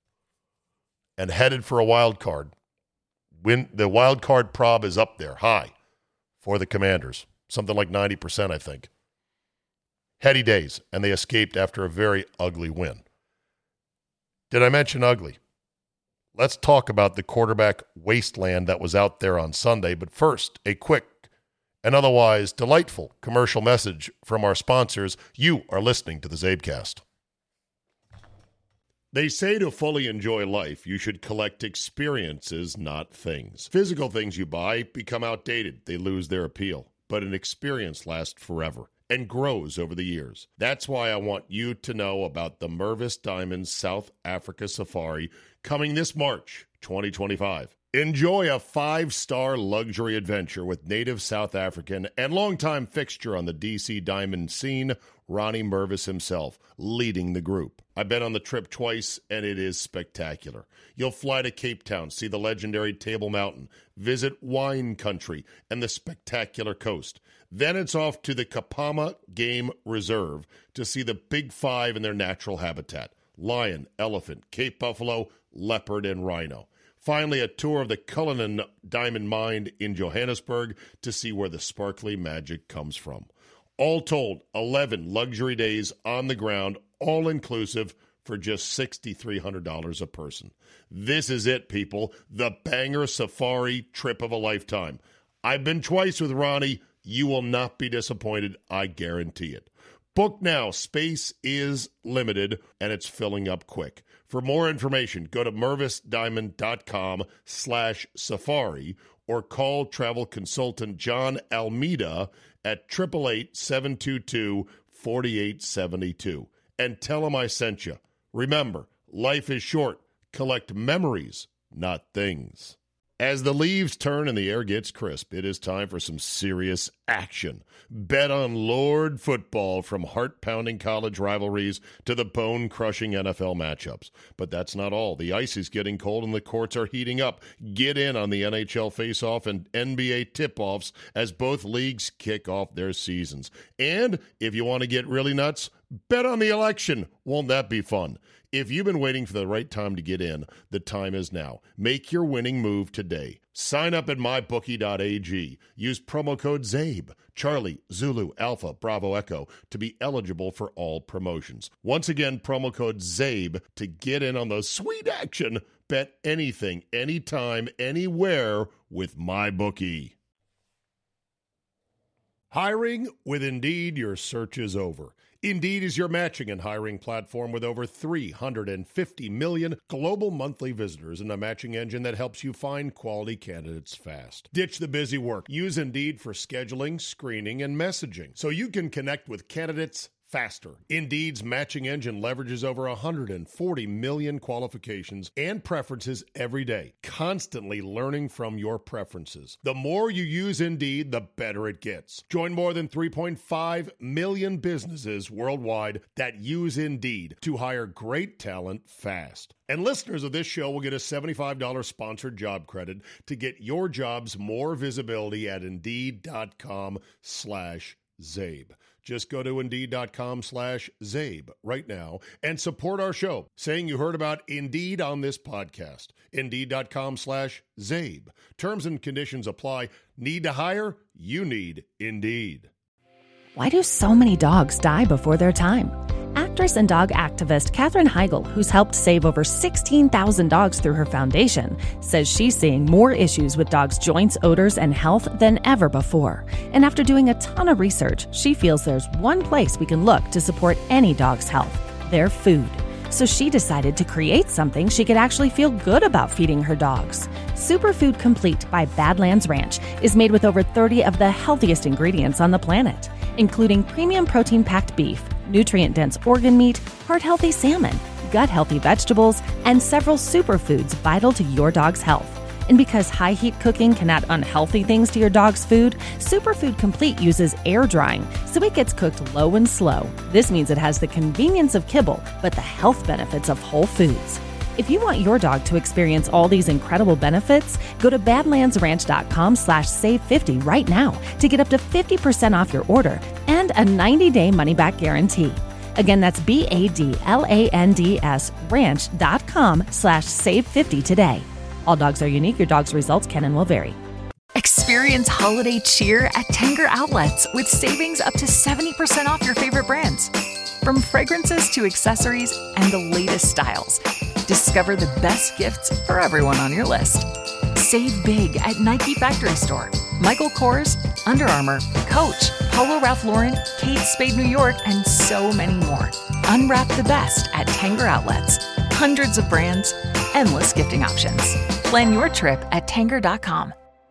And headed for a wild card. Win, the wild card prob is up there, high, for the Commanders. Something like ninety percent, I think. Heady days, and they escaped after a very ugly win. Did I mention ugly? Let's talk about the quarterback wasteland that was out there on Sunday. But first, a quick An otherwise delightful commercial message from our sponsors. You are listening to the Zabecast. They say to fully enjoy life, you should collect experiences, not things. Physical things you buy become outdated. They lose their appeal. But an experience lasts forever and grows over the years. That's why I want you to know about the Mervis Diamonds South Africa Safari coming this March twenty twenty-five. Enjoy a five-star luxury adventure with native South African and longtime fixture on the D C Diamond scene, Ronnie Mervis himself, leading the group. I've been on the trip twice, and it is spectacular. You'll fly to Cape Town, see the legendary Table Mountain, visit wine country and the spectacular coast. Then it's off to the Kapama Game Reserve to see the Big Five in their natural habitat: lion, elephant, Cape buffalo, leopard, and rhino. Finally, a tour of the Cullinan Diamond Mine in Johannesburg to see where the sparkly magic comes from. All told, eleven luxury days on the ground, all-inclusive, for just six thousand three hundred dollars a person. This is it, people. The banger safari trip of a lifetime. I've been twice with Ronnie. You will not be disappointed. I guarantee it. Book now. Space is limited, and it's filling up quick. For more information, go to mervisdiamond.com slash safari or call travel consultant John Almeida at eight eight eight, seven two two, four eight seven two. And tell him I sent you. Remember, life is short. Collect memories, not things. As the leaves turn and the air gets crisp, it is time for some serious action. Bet on Lord football, from heart-pounding college rivalries to the bone-crushing N F L matchups. But that's not all. The ice is getting cold and the courts are heating up. Get in on the N H L face-off and N B A tip-offs as both leagues kick off their seasons. And if you want to get really nuts, bet on the election. Won't that be fun? If you've been waiting for the right time to get in, the time is now. Make your winning move today. Sign up at my bookie dot a g. Use promo code ZABE, Charlie, Zulu, Alpha, Bravo, Echo, to be eligible for all promotions. Once again, promo code ZABE to get in on the sweet action. Bet anything, anytime, anywhere with MyBookie. Hiring with Indeed, your search is over. Indeed is your matching and hiring platform with over three hundred fifty million global monthly visitors and a matching engine that helps you find quality candidates fast. Ditch the busy work. Use Indeed for scheduling, screening, and messaging so you can connect with candidates faster. Indeed's matching engine leverages over one hundred forty million qualifications and preferences every day, constantly learning from your preferences. The more you use Indeed, the better it gets. Join more than three point five million businesses worldwide that use Indeed to hire great talent fast. And listeners of this show will get a seventy-five dollars sponsored job credit to get your jobs more visibility at Indeed.com slash Zabe. Just go to Indeed.com slash Zabe right now and support our show, saying you heard about Indeed on this podcast. Indeed.com slash Zabe. Terms and conditions apply. Need to hire? You need Indeed. Why do so many dogs die before their time? Actress and dog activist Katherine Heigl, who's helped save over sixteen thousand dogs through her foundation, says she's seeing more issues with dogs' joints, odors, and health than ever before. And after doing a ton of research, she feels there's one place we can look to support any dog's health: their food. So she decided to create something she could actually feel good about feeding her dogs. Superfood Complete by Badlands Ranch is made with over thirty of the healthiest ingredients on the planet, including premium protein-packed beef, nutrient-dense organ meat, heart-healthy salmon, gut-healthy vegetables, and several superfoods vital to your dog's health. And because high-heat cooking can add unhealthy things to your dog's food, Superfood Complete uses air drying, so it gets cooked low and slow. This means it has the convenience of kibble, but the health benefits of whole foods. If you want your dog to experience all these incredible benefits, go to badlandsranch.com slash save50 right now to get up to fifty percent off your order and a ninety-day money-back guarantee. Again, that's B-A-D-L-A-N-D-S ranch.com slash save 50 today. All dogs are unique. Your dog's results can and will vary. Experience holiday cheer at Tanger Outlets with savings up to seventy percent off your favorite brands. From fragrances to accessories and the latest styles, discover the best gifts for everyone on your list. Save big at Nike Factory Store, Michael Kors, Under Armour, Coach, Polo Ralph Lauren, Kate Spade New York, and so many more. Unwrap the best at Tanger Outlets. Hundreds of brands, endless gifting options. Plan your trip at Tanger dot com.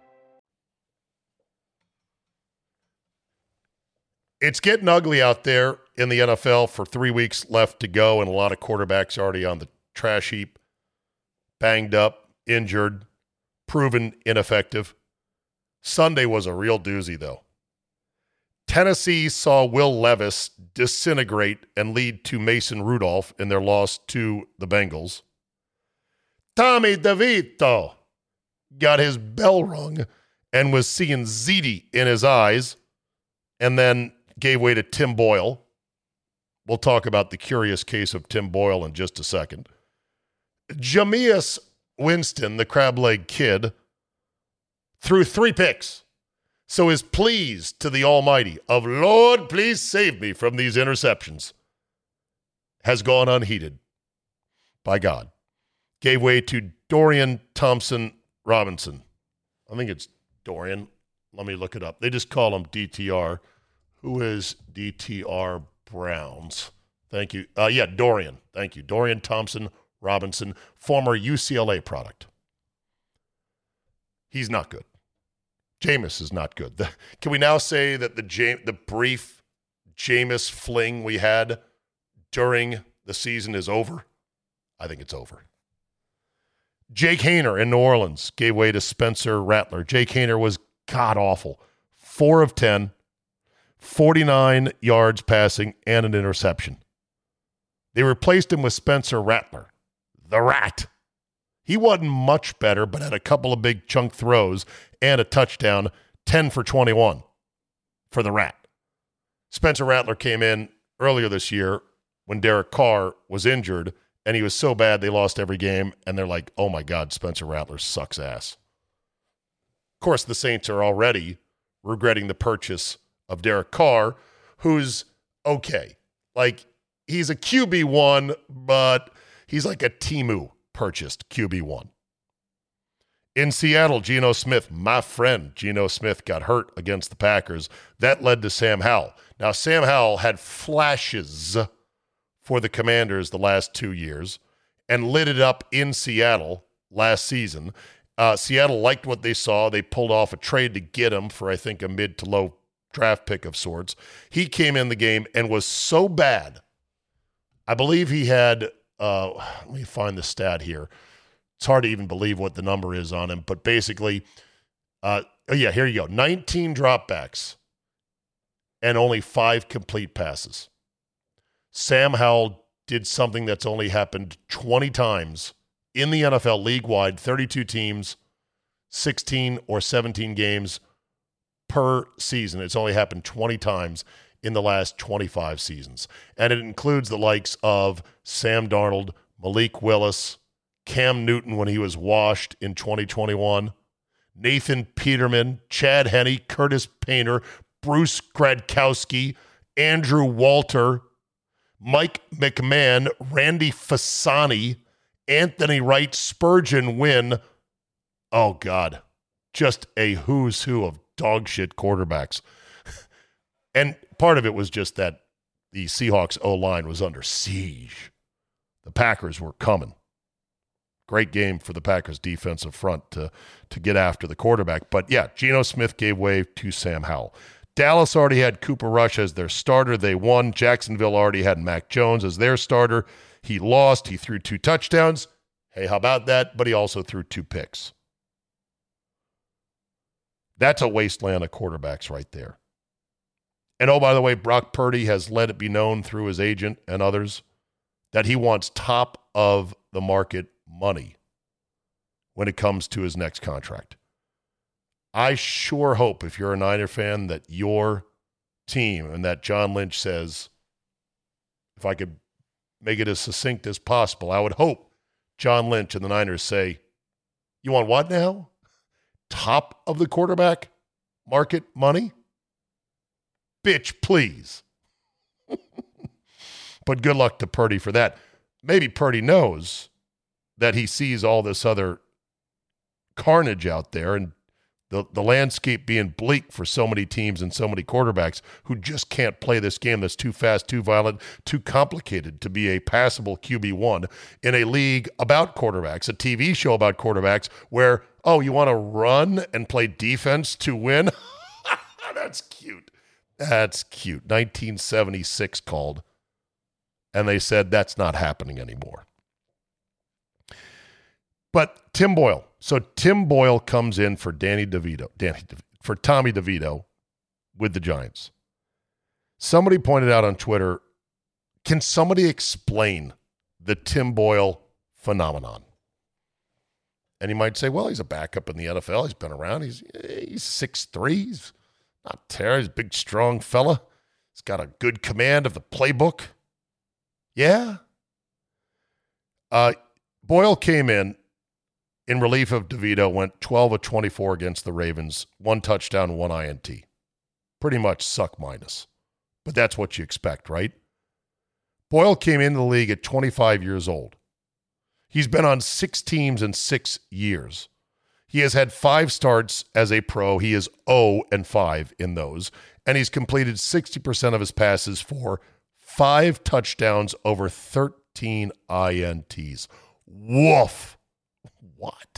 It's getting ugly out there in the N F L for three weeks left to go, and a lot of quarterbacks already on the trash heap, banged up, injured, proven ineffective. Sunday was a real doozy, though. Tennessee saw Will Levis disintegrate and lead to Mason Rudolph in their loss to the Bengals. Tommy DeVito got his bell rung and was seeing ziti in his eyes, and then gave way to Tim Boyle. We'll talk about the curious case of Tim Boyle in just a second. Jameis Winston, the crab-leg kid, threw three picks. So his pleas to the Almighty of, Lord, please save me from these interceptions, has gone unheeded by God. Gave way to Dorian Thompson Robinson. I think it's Dorian. Let me look it up. They just call him D T R. Who is D T R Browns? Thank you. Uh, yeah, Dorian. Thank you. Dorian Thompson Robinson, former U C L A product. He's not good. Jameis is not good. The, can we now say that the Jam, the brief Jameis fling we had during the season is over? I think it's over. Jake Haener in New Orleans gave way to Spencer Rattler. Jake Haener was god-awful. Four of ten, forty-nine yards passing, and an interception. They replaced him with Spencer Rattler, the Rat. He wasn't much better, but had a couple of big chunk throws and a touchdown, ten for twenty-one for the Rat. Spencer Rattler came in earlier this year when Derek Carr was injured, and he was so bad they lost every game, and they're like, oh my God, Spencer Rattler sucks ass. Of course, the Saints are already regretting the purchase of Derek Carr, who's okay. Like, he's a Q B one, but he's like a Temu purchased Q B one. In Seattle, Geno Smith, my friend Geno Smith, got hurt against the Packers. That led to Sam Howell. Now, Sam Howell had flashes for the Commanders the last two years and lit it up in Seattle last season. Uh, Seattle liked what they saw. They pulled off a trade to get him for, I think, a mid to low draft pick of sorts. He came in the game and was so bad. I believe he had, uh, let me find the stat here. It's hard to even believe what the number is on him, but basically, uh, oh yeah, here you go. nineteen dropbacks and only five complete passes. Sam Howell did something that's only happened twenty times in the N F L league-wide, thirty-two teams, sixteen or seventeen games per season. It's only happened twenty times in the last twenty-five seasons. And it includes the likes of Sam Darnold, Malik Willis, Cam Newton when he was washed in twenty twenty-one, Nathan Peterman, Chad Henne, Curtis Painter, Bruce Gradkowski, Andrew Walter, Mike McMahon, Randy Fasani, Anthony Wright, Spurgeon Wynn. Oh, God. Just a who's who of dog shit quarterbacks. And part of it was just that the Seahawks O-line was under siege. The Packers were coming. Great game for the Packers defensive front to, to get after the quarterback. But, yeah, Geno Smith gave way to Sam Howell. Dallas already had Cooper Rush as their starter. They won. Jacksonville already had Mac Jones as their starter. He lost. He threw two touchdowns. Hey, how about that? But he also threw two picks. That's a wasteland of quarterbacks right there. And, oh, by the way, Brock Purdy has let it be known through his agent and others that he wants top of the market money when it comes to his next contract. I sure hope, if you're a Niner fan, that your team and that John Lynch says, if I could make it as succinct as possible, I would hope John Lynch and the Niners say, you want what now? Top of the quarterback market money? Bitch, please. But good luck to Purdy for that. Maybe Purdy knows that he sees all this other carnage out there, and the, the landscape being bleak for so many teams and so many quarterbacks who just can't play this game that's too fast, too violent, too complicated to be a passable Q B one in a league about quarterbacks, a T V show about quarterbacks where, oh, you want to run and play defense to win? That's cute. That's cute. nineteen seventy-six called, and they said that's not happening anymore. But Tim Boyle. So Tim Boyle comes in for Danny DeVito, Danny De, for Tommy DeVito with the Giants. Somebody pointed out on Twitter, can somebody explain the Tim Boyle phenomenon? And you might say, well, he's a backup in the N F L. He's been around. He's he's six three. He's not terrible. He's a big, strong fella. He's got a good command of the playbook. Yeah. Uh, Boyle came in. In relief of DeVito, went twelve of twenty-four against the Ravens, one touchdown, one I N T. Pretty much suck minus. But that's what you expect, right? Boyle came into the league at twenty-five years old. He's been on six teams in six years. He has had five starts as a pro. He is zero and five in those. And he's completed sixty percent of his passes for five touchdowns over thirteen I N Ts. Woof. What?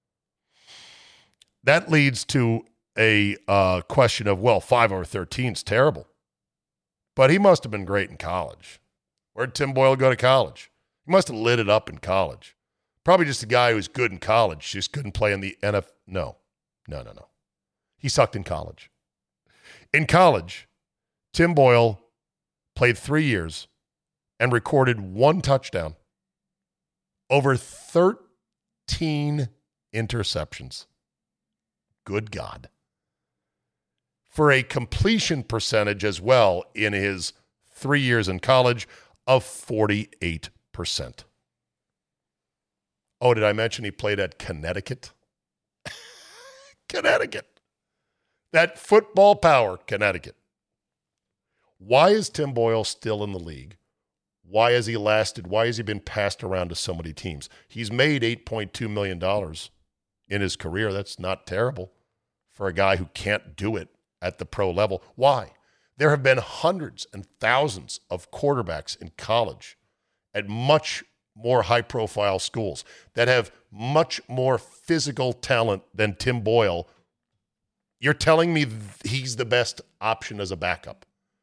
That leads to a uh, question of, well, five over thirteen is terrible. But he must have been great in college. Where'd Tim Boyle go to college? He must have lit it up in college. Probably just a guy who was good in college, just couldn't play in the N F L. No, no, no, no. He sucked in college. In college, Tim Boyle played three years and recorded one touchdown over thirteen interceptions. Good God. For a completion percentage as well in his three years in college of forty-eight percent. Oh, did I mention he played at Connecticut? Connecticut. That football power, Connecticut. Why is Tim Boyle still in the league? Why has he lasted? Why has he been passed around to so many teams? He's made eight point two million dollars in his career. That's not terrible for a guy who can't do it at the pro level. Why? There have been hundreds and thousands of quarterbacks in college at much more high-profile schools that have much more physical talent than Tim Boyle. You're telling me he's the best option as a backup?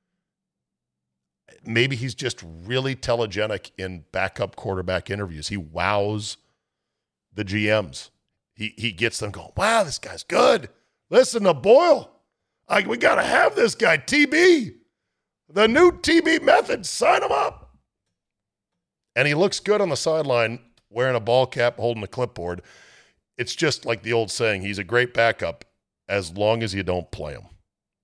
Maybe he's just really telegenic in backup quarterback interviews. He wows the G Ms. He he gets them going, wow, this guy's good. Listen to Boyle. I, we got to have this guy, T B. The new T B method. Sign him up. And he looks good on the sideline wearing a ball cap, holding a clipboard. It's just like the old saying, he's a great backup as long as you don't play him.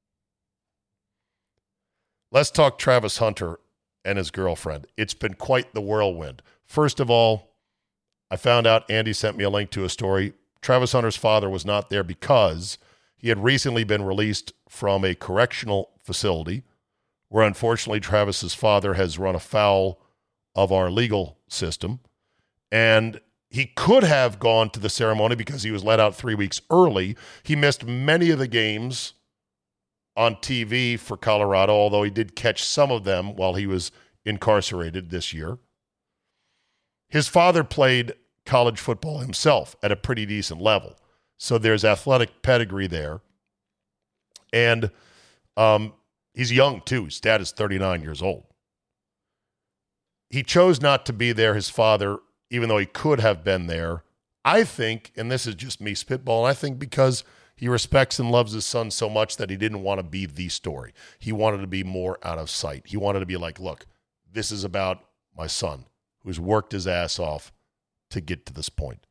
Let's talk Travis Hunter and his girlfriend. It's been quite the whirlwind. First of all, I found out, Andy sent me a link to a story. Travis Hunter's father was not there because he had recently been released from a correctional facility where, unfortunately, Travis's father has run afoul of our legal system. And he could have gone to the ceremony because he was let out three weeks early. He missed many of the games on T V for Colorado, although he did catch some of them while he was incarcerated this year. His father played college football himself at a pretty decent level, so there's athletic pedigree there. And um, he's young, too. His dad is thirty-nine years old. He chose not to be there, his father, even though he could have been there. I think, and this is just me spitballing, I think because he respects and loves his son so much that he didn't want to be the story. He wanted to be more out of sight. He wanted to be like, look, this is about my son who's worked his ass off to get to this point.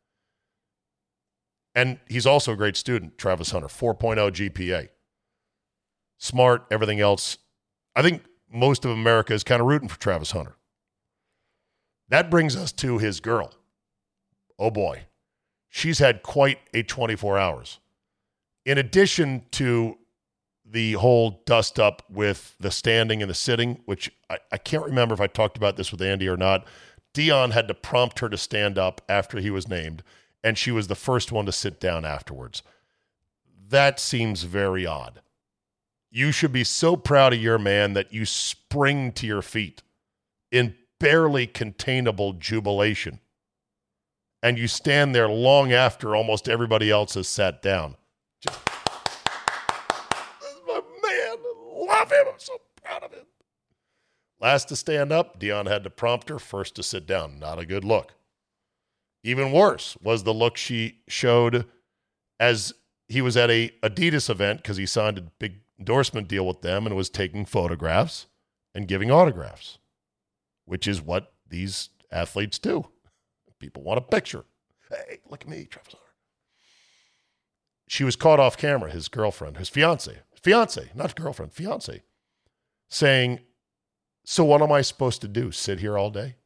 And he's also a great student, Travis Hunter, four point oh G P A. Smart, everything else. I think most of America is kind of rooting for Travis Hunter. That brings us to his girl. Oh, boy. She's had quite a twenty-four hours. In addition to the whole dust up with the standing and the sitting, which I, I can't remember if I talked about this with Andy or not, Dion had to prompt her to stand up after he was named, and she was the first one to sit down afterwards. that seems very odd. You should be so proud of your man that you spring to your feet in barely containable jubilation. And you stand there long after almost everybody else has sat down. Just, this is my man. I love him. I'm so proud of him. Last to stand up, Deion had to prompt her. First to sit down. Not a good look. Even worse was the look she showed as he was at a Adidas event because he signed a big endorsement deal with them and was taking photographs and giving autographs, which is what these athletes do. People want a picture. Hey, look at me, Travis Hunter. She was caught off camera, his girlfriend, his fiance, fiance, not girlfriend, fiance, saying, so what am I supposed to do? Sit here all day?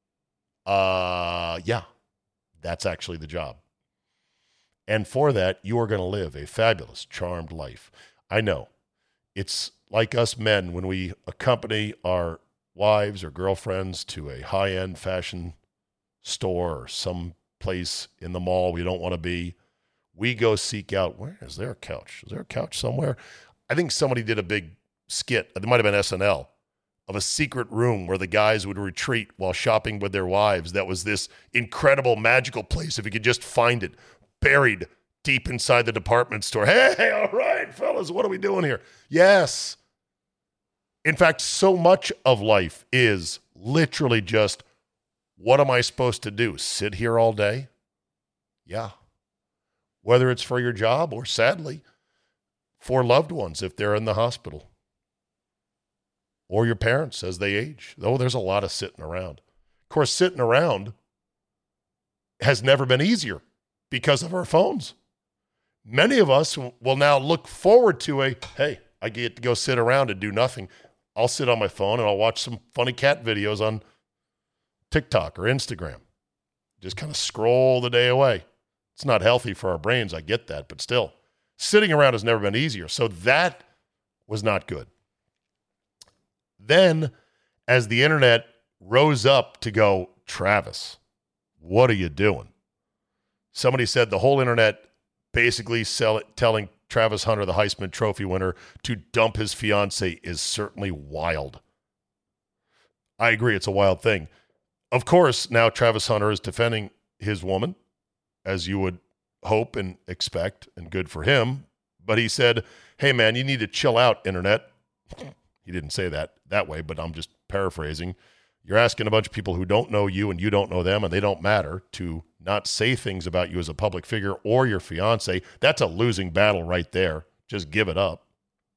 Uh, yeah, that's actually the job. And for that, you are going to live a fabulous, charmed life. I know. It's like us men when we accompany our wives or girlfriends to a high-end fashion store or some place in the mall we don't want to be. We go seek out, where is there a couch? Is there a couch somewhere? I think somebody did a big skit, it might have been S N L, of a secret room where the guys would retreat while shopping with their wives. That was this incredible, magical place if you could just find it, buried deep inside the department store. Hey, all right, fellas, what are we doing here? Yes. In fact, so much of life is literally just, what am I supposed to do? Sit here all day? Yeah. Whether it's for your job or, sadly, for loved ones if they're in the hospital. Or your parents as they age. Oh, there's a lot of sitting around. Of course, sitting around has never been easier because of our phones. Many of us will now look forward to a, hey, I get to go sit around and do nothing. I'll sit on my phone and I'll watch some funny cat videos on TikTok or Instagram. Just kind of scroll the day away. It's not healthy for our brains, I get that, but still, sitting around has never been easier. So that was not good. Then, as the internet rose up to go, Travis, what are you doing? Somebody said the whole internet basically sell it, telling Travis Hunter, the Heisman Trophy winner, to dump his fiance is certainly wild. I agree, it's a wild thing. Of course, now Travis Hunter is defending his woman, as you would hope and expect, and good for him. But he said, hey, man, you need to chill out, internet. He didn't say that that way, but I'm just paraphrasing. You're asking a bunch of people who don't know you and you don't know them and they don't matter to not say things about you as a public figure or your fiance. That's a losing battle right there. Just give it up.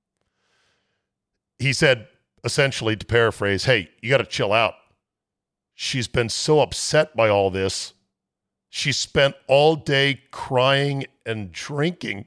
He said, essentially, to paraphrase, hey, you got to chill out. She's been so upset by all this. She spent all day crying and drinking.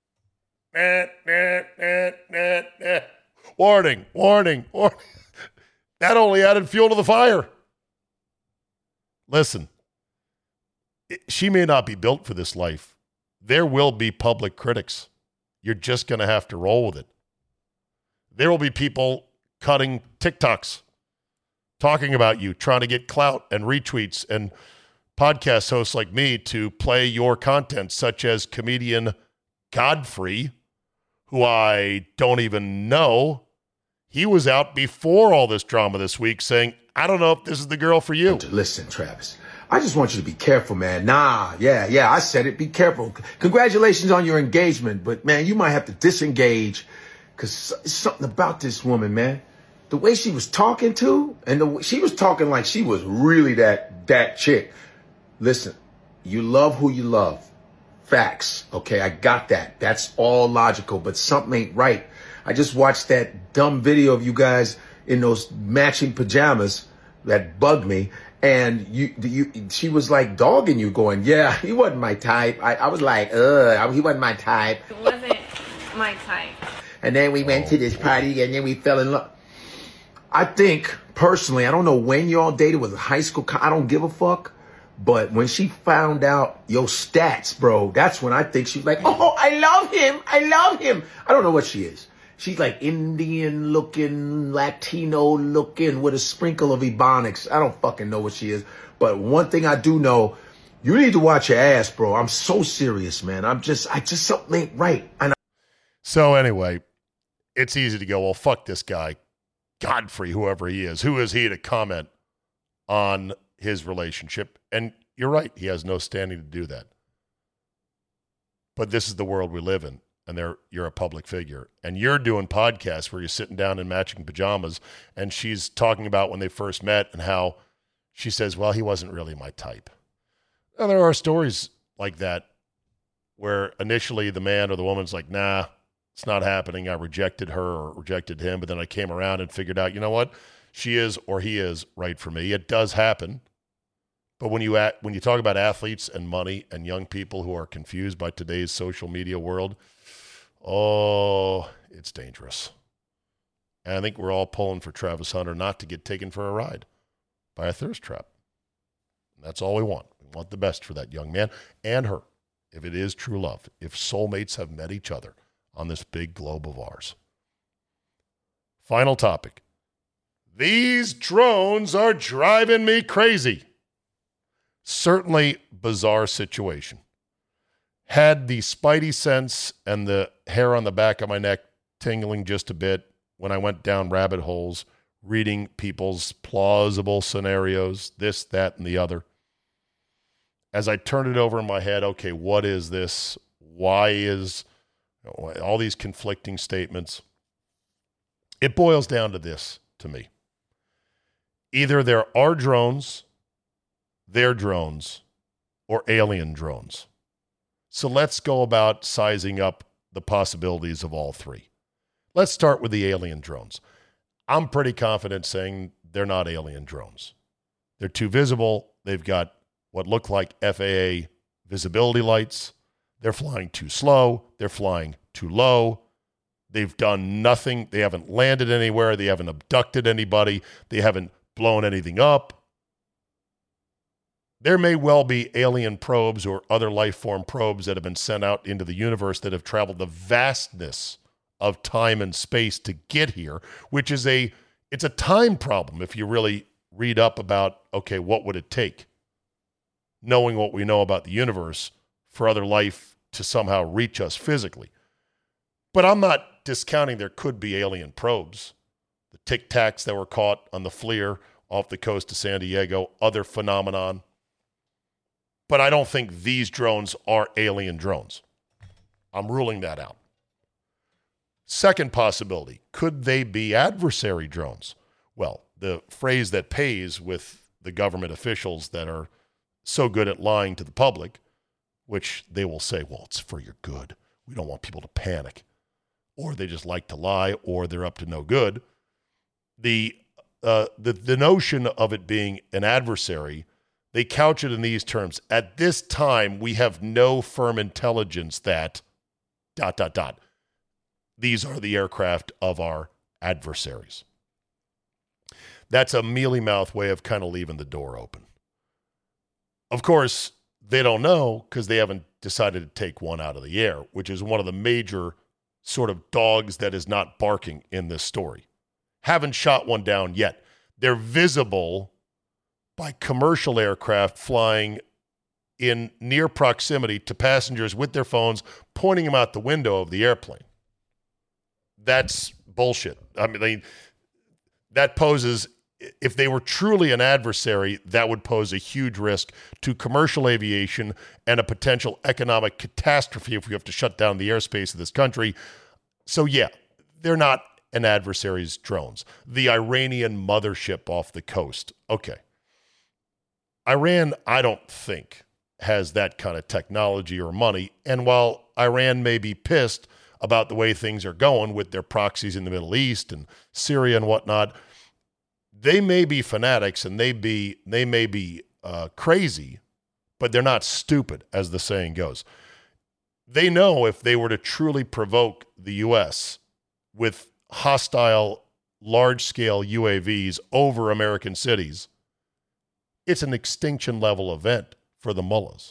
Warning, warning, warning. That only added fuel to the fire. Listen, she may not be built for this life. There will be public critics. You're just going to have to roll with it. There will be people cutting TikToks, talking about you, trying to get clout and retweets, and podcast hosts like me to play your content, such as comedian Godfrey, who I don't even know. He was out before all this drama this week saying, I don't know if this is the girl for you. Listen, Travis, I just want you to be careful, man. Nah, yeah, yeah, I said it. Be careful. Congratulations on your engagement, but, man, you might have to disengage because something about this woman, man. The way she was talking to, and the way she was talking like she was really that that chick. Listen, you love who you love. Facts, okay? I got that. That's all logical, but something ain't right. I just watched that dumb video of you guys in those matching pajamas that bugged me, and you, you, she was like dogging you, going, yeah, he wasn't my type. I, I was like, ugh, he wasn't my type. It wasn't my type. And then we went to this party, and then we fell in love. I think, personally, I don't know when y'all dated, was it high school? I don't give a fuck. But when she found out your stats, bro, that's when I think she's like, oh, I love him. I love him. I don't know what she is. She's like Indian looking, Latino looking with a sprinkle of Ebonics. I don't fucking know what she is. But one thing I do know, You need to watch your ass, bro. I'm so serious, man. I'm just, I just, something ain't right. And I- so anyway, it's easy to go, well, fuck this guy, Godfrey, whoever he is. Who is he to comment on his relationship? And you're right, he has no standing to do that. But this is the world we live in, and they're, you're a public figure. And you're doing podcasts where you're sitting down in matching pajamas, and she's talking about when they first met and how she says, well, he wasn't really my type. And there are stories like that where initially the man or the woman's like, nah, it's not happening. I rejected her or rejected him, but then I came around and figured out, you know what? She is or he is right for me. It does happen. But when you act, when you talk about athletes and money and young people who are confused by today's social media world, oh, it's dangerous. And I think we're all pulling for Travis Hunter not to get taken for a ride by a thirst trap. And that's all we want. We want the best for that young man and her, if it is true love, if soulmates have met each other on this big globe of ours. Final topic. These drones are driving me crazy. Certainly bizarre situation. Had the spidey sense and the hair on the back of my neck tingling just a bit when I went down rabbit holes, reading people's plausible scenarios, this, that, and the other. As I turned it over in my head, okay, what is this? Why is all these conflicting statements? It boils down to this to me. Either there are drones, they're drones, or alien drones. So let's go about sizing up the possibilities of all three. Let's start with the alien drones. I'm pretty confident saying they're not alien drones. They're too visible. They've got what look like F A A visibility lights. They're flying too slow. They're flying too low. They've done nothing. They haven't landed anywhere. They haven't abducted anybody. They haven't blown anything up. There may well be alien probes or other life form probes that have been sent out into the universe that have traveled the vastness of time and space to get here, which is a, it's a time problem if you really read up about, okay, what would it take? Knowing what we know about the universe for other life to somehow reach us physically. But I'm not discounting there could be alien probes. The Tic Tacs that were caught on the FLIR off the coast of San Diego, other phenomenon. But I don't think these drones are alien drones. I'm ruling that out. Second possibility, could they be adversary drones? Well, the phrase that pays with the government officials that are so good at lying to the public, which they will say, well, it's for your good. We don't want people to panic. Or they just like to lie, or they're up to no good. The, uh, the, the notion of it being an adversary, they couch it in these terms. At this time, we have no firm intelligence that, dot, dot, dot. These are the aircraft of our adversaries. That's a mealy-mouthed way of kind of leaving the door open. Of course, they don't know because they haven't decided to take one out of the air, which is one of the major sort of dogs that is not barking in this story. Haven't shot one down yet. They're visible by commercial aircraft flying in near proximity to passengers with their phones, pointing them out the window of the airplane. That's bullshit. I mean, they, that poses, if they were truly an adversary, that would pose a huge risk to commercial aviation and a potential economic catastrophe if we have to shut down the airspace of this country. So yeah, they're not an adversary's drones. The Iranian mothership off the coast. Okay. Iran, I don't think, has that kind of technology or money. And while Iran may be pissed about the way things are going with their proxies in the Middle East and Syria and whatnot, they may be fanatics and they be they may be uh, crazy, but they're not stupid, as the saying goes. They know if they were to truly provoke the U S with hostile, large-scale U A Vs over American cities, it's an extinction-level event for the mullahs.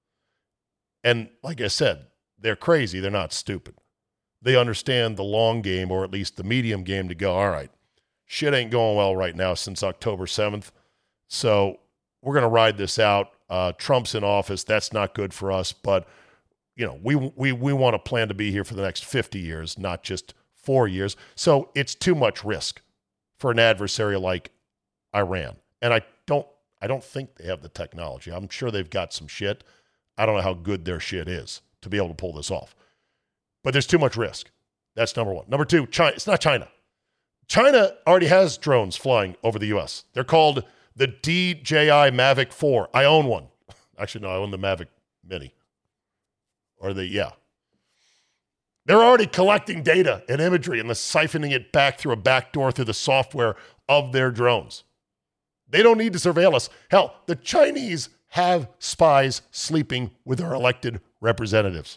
And like I said, they're crazy. They're not stupid. They understand the long game, or at least the medium game, to go, all right, shit ain't going well right now since October seventh, so we're going to ride this out. Uh, Trump's in office. That's not good for us. But, you know, we we we want to plan to be here for the next fifty years, not just four years. So it's too much risk for an adversary like Iran. And I don't I don't think they have the technology. I'm sure they've got some shit. I don't know how good their shit is to be able to pull this off. But there's too much risk. That's number one. Number two, China. It's not China. China already has drones flying over the U S. They're called the D J I Mavic four. I own one. Actually, no, I own the Mavic Mini. Or the, yeah. They're already collecting data and imagery and then siphoning it back through a back door through the software of their drones. They don't need to surveil us. Hell, the Chinese have spies sleeping with our elected representatives.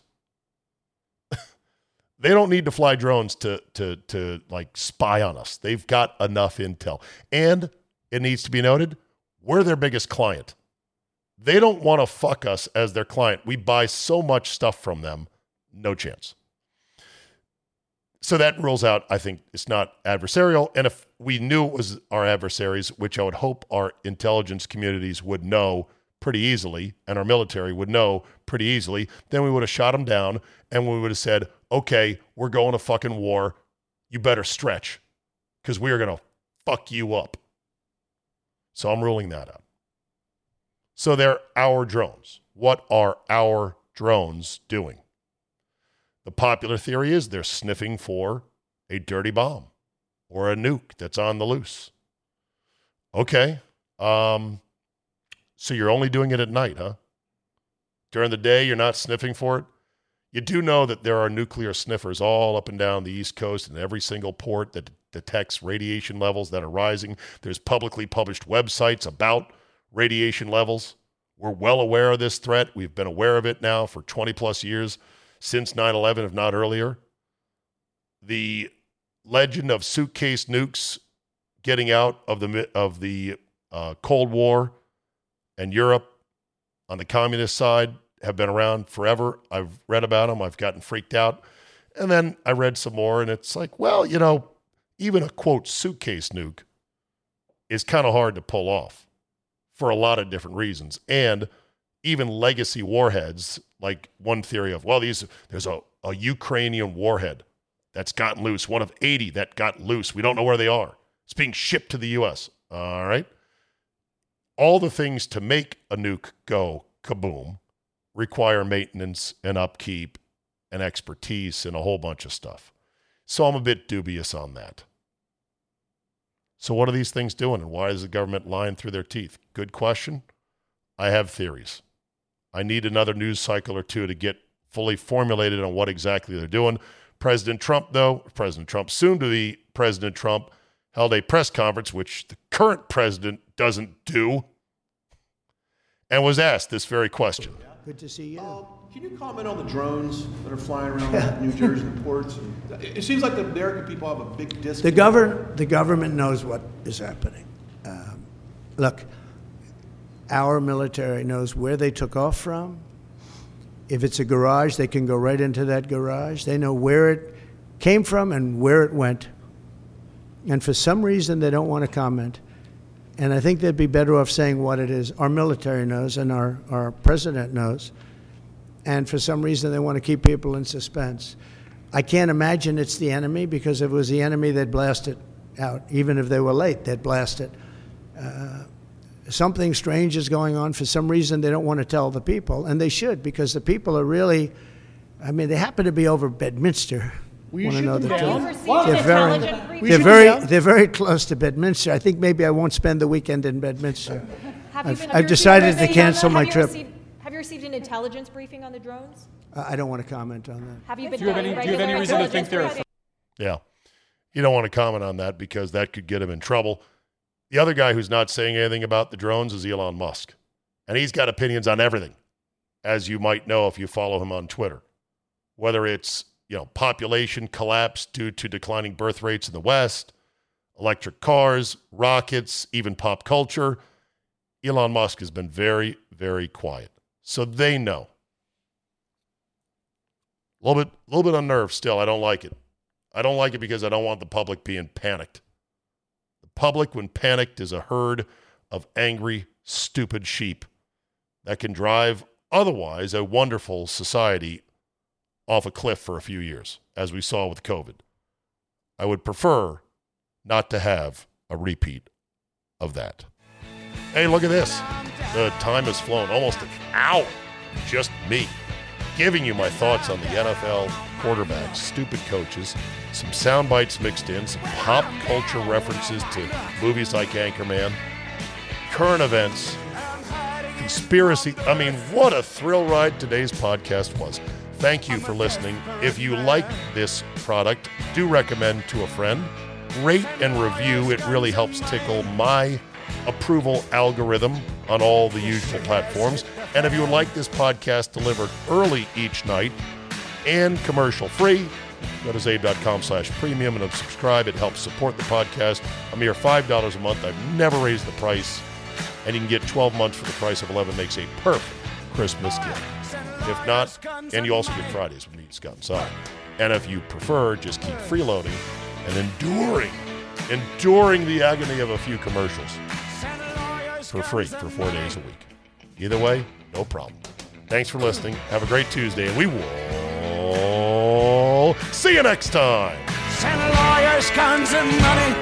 They don't need to fly drones to, to, to like spy on us. They've got enough intel. And it needs to be noted, we're their biggest client. They don't want to fuck us as their client. We buy so much stuff from them, no chance. So that rules out, I think, it's not adversarial. And if we knew it was our adversaries, which I would hope our intelligence communities would know pretty easily, and our military would know pretty easily, then we would have shot them down and we would have said, okay, we're going to fucking war. You better stretch because we are going to fuck you up. So I'm ruling that out. So they're our drones. What are our drones doing? The popular theory is they're sniffing for a dirty bomb or a nuke that's on the loose. Okay. Um, so you're only doing it at night, huh? During the day, you're not sniffing for it? You do know that there are nuclear sniffers all up and down the East Coast and every single port that detects radiation levels that are rising. There's publicly published websites about radiation levels. We're well aware of this threat. We've been aware of it now for twenty plus years, since nine eleven, if not earlier. The legend of suitcase nukes getting out of the of the uh, Cold War and Europe on the communist side have been around forever. I've read about them. I've gotten freaked out. And then I read some more, and it's like, well, you know, even a, quote, suitcase nuke is kind of hard to pull off for a lot of different reasons. And even legacy warheads, like one theory of, well, these there's a, a Ukrainian warhead that's gotten loose, one of eighty that got loose. We don't know where they are. It's being shipped to the U S. All right? All the things to make a nuke go kaboom require maintenance and upkeep and expertise and a whole bunch of stuff. So I'm a bit dubious on that. So what are these things doing, and why is the government lying through their teeth? Good question. I have theories. I need another news cycle or two to get fully formulated on what exactly they're doing. President Trump, though, President Trump, soon to be President Trump, held a press conference, which the current president doesn't do, and was asked this very question. Good to see you. Um, can you comment on the drones that are flying around New Jersey and ports? It seems like the American people have a big disconnect. The, govern, the government knows what is happening. Um, look, our military knows where they took off from. If it's a garage, they can go right into that garage. They know where it came from and where it went. And for some reason, they don't want to comment. And I think they'd be better off saying what it is. Our military knows and our, our president knows. And for some reason, they want to keep people in suspense. I can't imagine it's the enemy, because if it was the enemy, they'd blast it out. Even if they were late, they'd blast it. Uh, something strange is going on. For some reason, they don't want to tell the people. And they should, because the people are really, I mean, they happen to be over Bedminster. Will you shoot them down? They're very, they're very, they're very close to Bedminster. I think maybe I won't spend the weekend in Bedminster. Have you I've, been, I've decided to cancel my have trip. You received, have you received an intelligence briefing on the drones? Uh, I don't want to comment on that. Have you been? Do you have any, do you have any reason to think they're? Yeah, you don't want to comment on that because that could get him in trouble. The other guy who's not saying anything about the drones is Elon Musk, and he's got opinions on everything, as you might know if you follow him on Twitter, whether it's you know, population collapse due to declining birth rates in the West, electric cars, rockets, even pop culture. Elon Musk has been very, very quiet. So they know. A little bit, a little bit unnerved still. I don't like it. I don't like it because I don't want the public being panicked. The public, when panicked, is a herd of angry, stupid sheep that can drive otherwise a wonderful society off a cliff for a few years, as we saw with COVID. I would prefer not to have a repeat of that. Hey, look at this. The time has flown, almost an hour. Just me giving you my thoughts on the N F L quarterbacks, stupid coaches, some sound bites mixed in, some pop culture references to movies like Anchorman, current events, conspiracy. I mean, what a thrill ride today's podcast was. Thank you for listening. If you like this product, do recommend to a friend. Rate and review. It really helps tickle my approval algorithm on all the usual platforms. And if you would like this podcast delivered early each night and commercial-free, go to zabe.com slash premium and subscribe. It helps support the podcast. A mere five dollars a month. I've never raised the price. And you can get twelve months for the price of eleven. Makes a perfect Christmas gift. If not, and you also get Fridays with me, Scott and Cy. And if you prefer, just keep freeloading and enduring, enduring the agony of a few commercials for free for four days a week. Either way, no problem. Thanks for listening. Have a great Tuesday, and we will see you next time. Santa lawyers, guns, and money.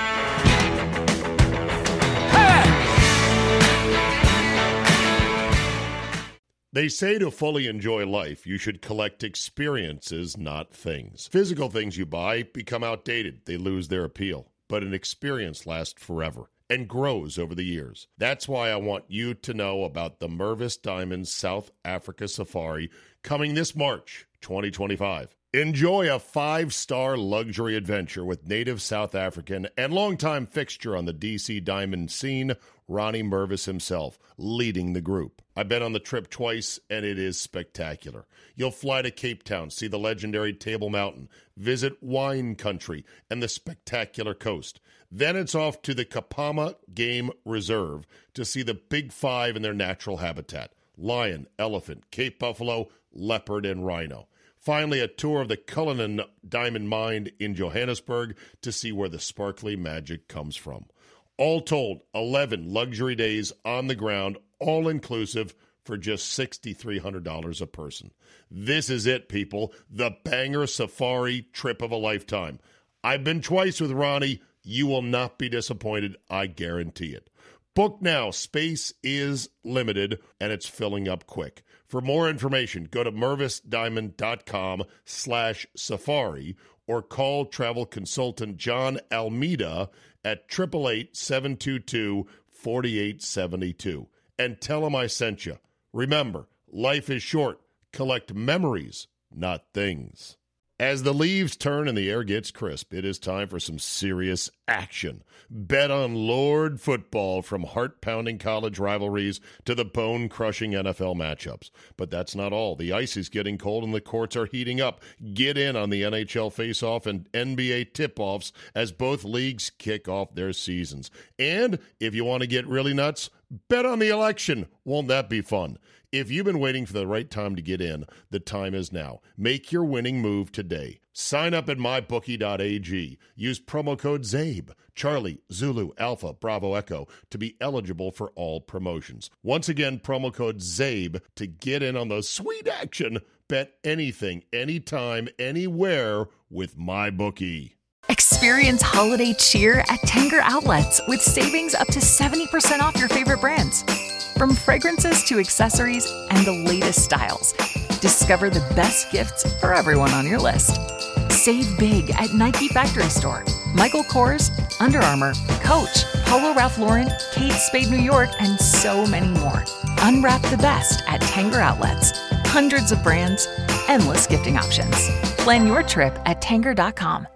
They say to fully enjoy life, you should collect experiences, not things. Physical things you buy become outdated. They lose their appeal. But an experience lasts forever and grows over the years. That's why I want you to know about the Mervis Diamonds South Africa Safari coming this March twenty twenty-five. Enjoy a five-star luxury adventure with native South African and longtime fixture on the D C diamond scene, Ronnie Mervis himself, leading the group. I've been on the trip twice, and it is spectacular. You'll fly to Cape Town, see the legendary Table Mountain, visit wine country and the spectacular coast. Then it's off to the Kapama Game Reserve to see the big five in their natural habitat: lion, elephant, Cape buffalo, leopard, and rhino. Finally, a tour of the Cullinan Diamond Mine in Johannesburg to see where the sparkly magic comes from. All told, eleven luxury days on the ground, all-inclusive, for just six thousand three hundred dollars a person. This is it, people. The banger safari trip of a lifetime. I've been twice with Ronnie. You will not be disappointed. I guarantee it. Book now. Space is limited, and it's filling up quick. For more information, go to mervisdiamond.com slash safari or call travel consultant John Almeida at eight eight eight, seven two two, four eight seven two. And tell him I sent you. Remember, life is short. Collect memories, not things. As the leaves turn and the air gets crisp, it is time for some serious action. Bet on Lord football, from heart-pounding college rivalries to the bone-crushing N F L matchups. But that's not all. The ice is getting cold and the courts are heating up. Get in on the N H L face-off and N B A tip-offs as both leagues kick off their seasons. And if you want to get really nuts, bet on the election. Won't that be fun? If you've been waiting for the right time to get in, the time is now. Make your winning move today. Sign up at my bookie dot a g. Use promo code ZABE, Charlie, Zulu, Alpha, Bravo, Echo, to be eligible for all promotions. Once again, promo code ZABE to get in on the sweet action. Bet anything, anytime, anywhere with MyBookie. Experience holiday cheer at Tanger Outlets with savings up to seventy percent off your favorite brands. From fragrances to accessories and the latest styles, discover the best gifts for everyone on your list. Save big at Nike Factory Store, Michael Kors, Under Armour, Coach, Polo Ralph Lauren, Kate Spade New York, and so many more. Unwrap the best at Tanger Outlets. Hundreds of brands, endless gifting options. Plan your trip at tanger dot com.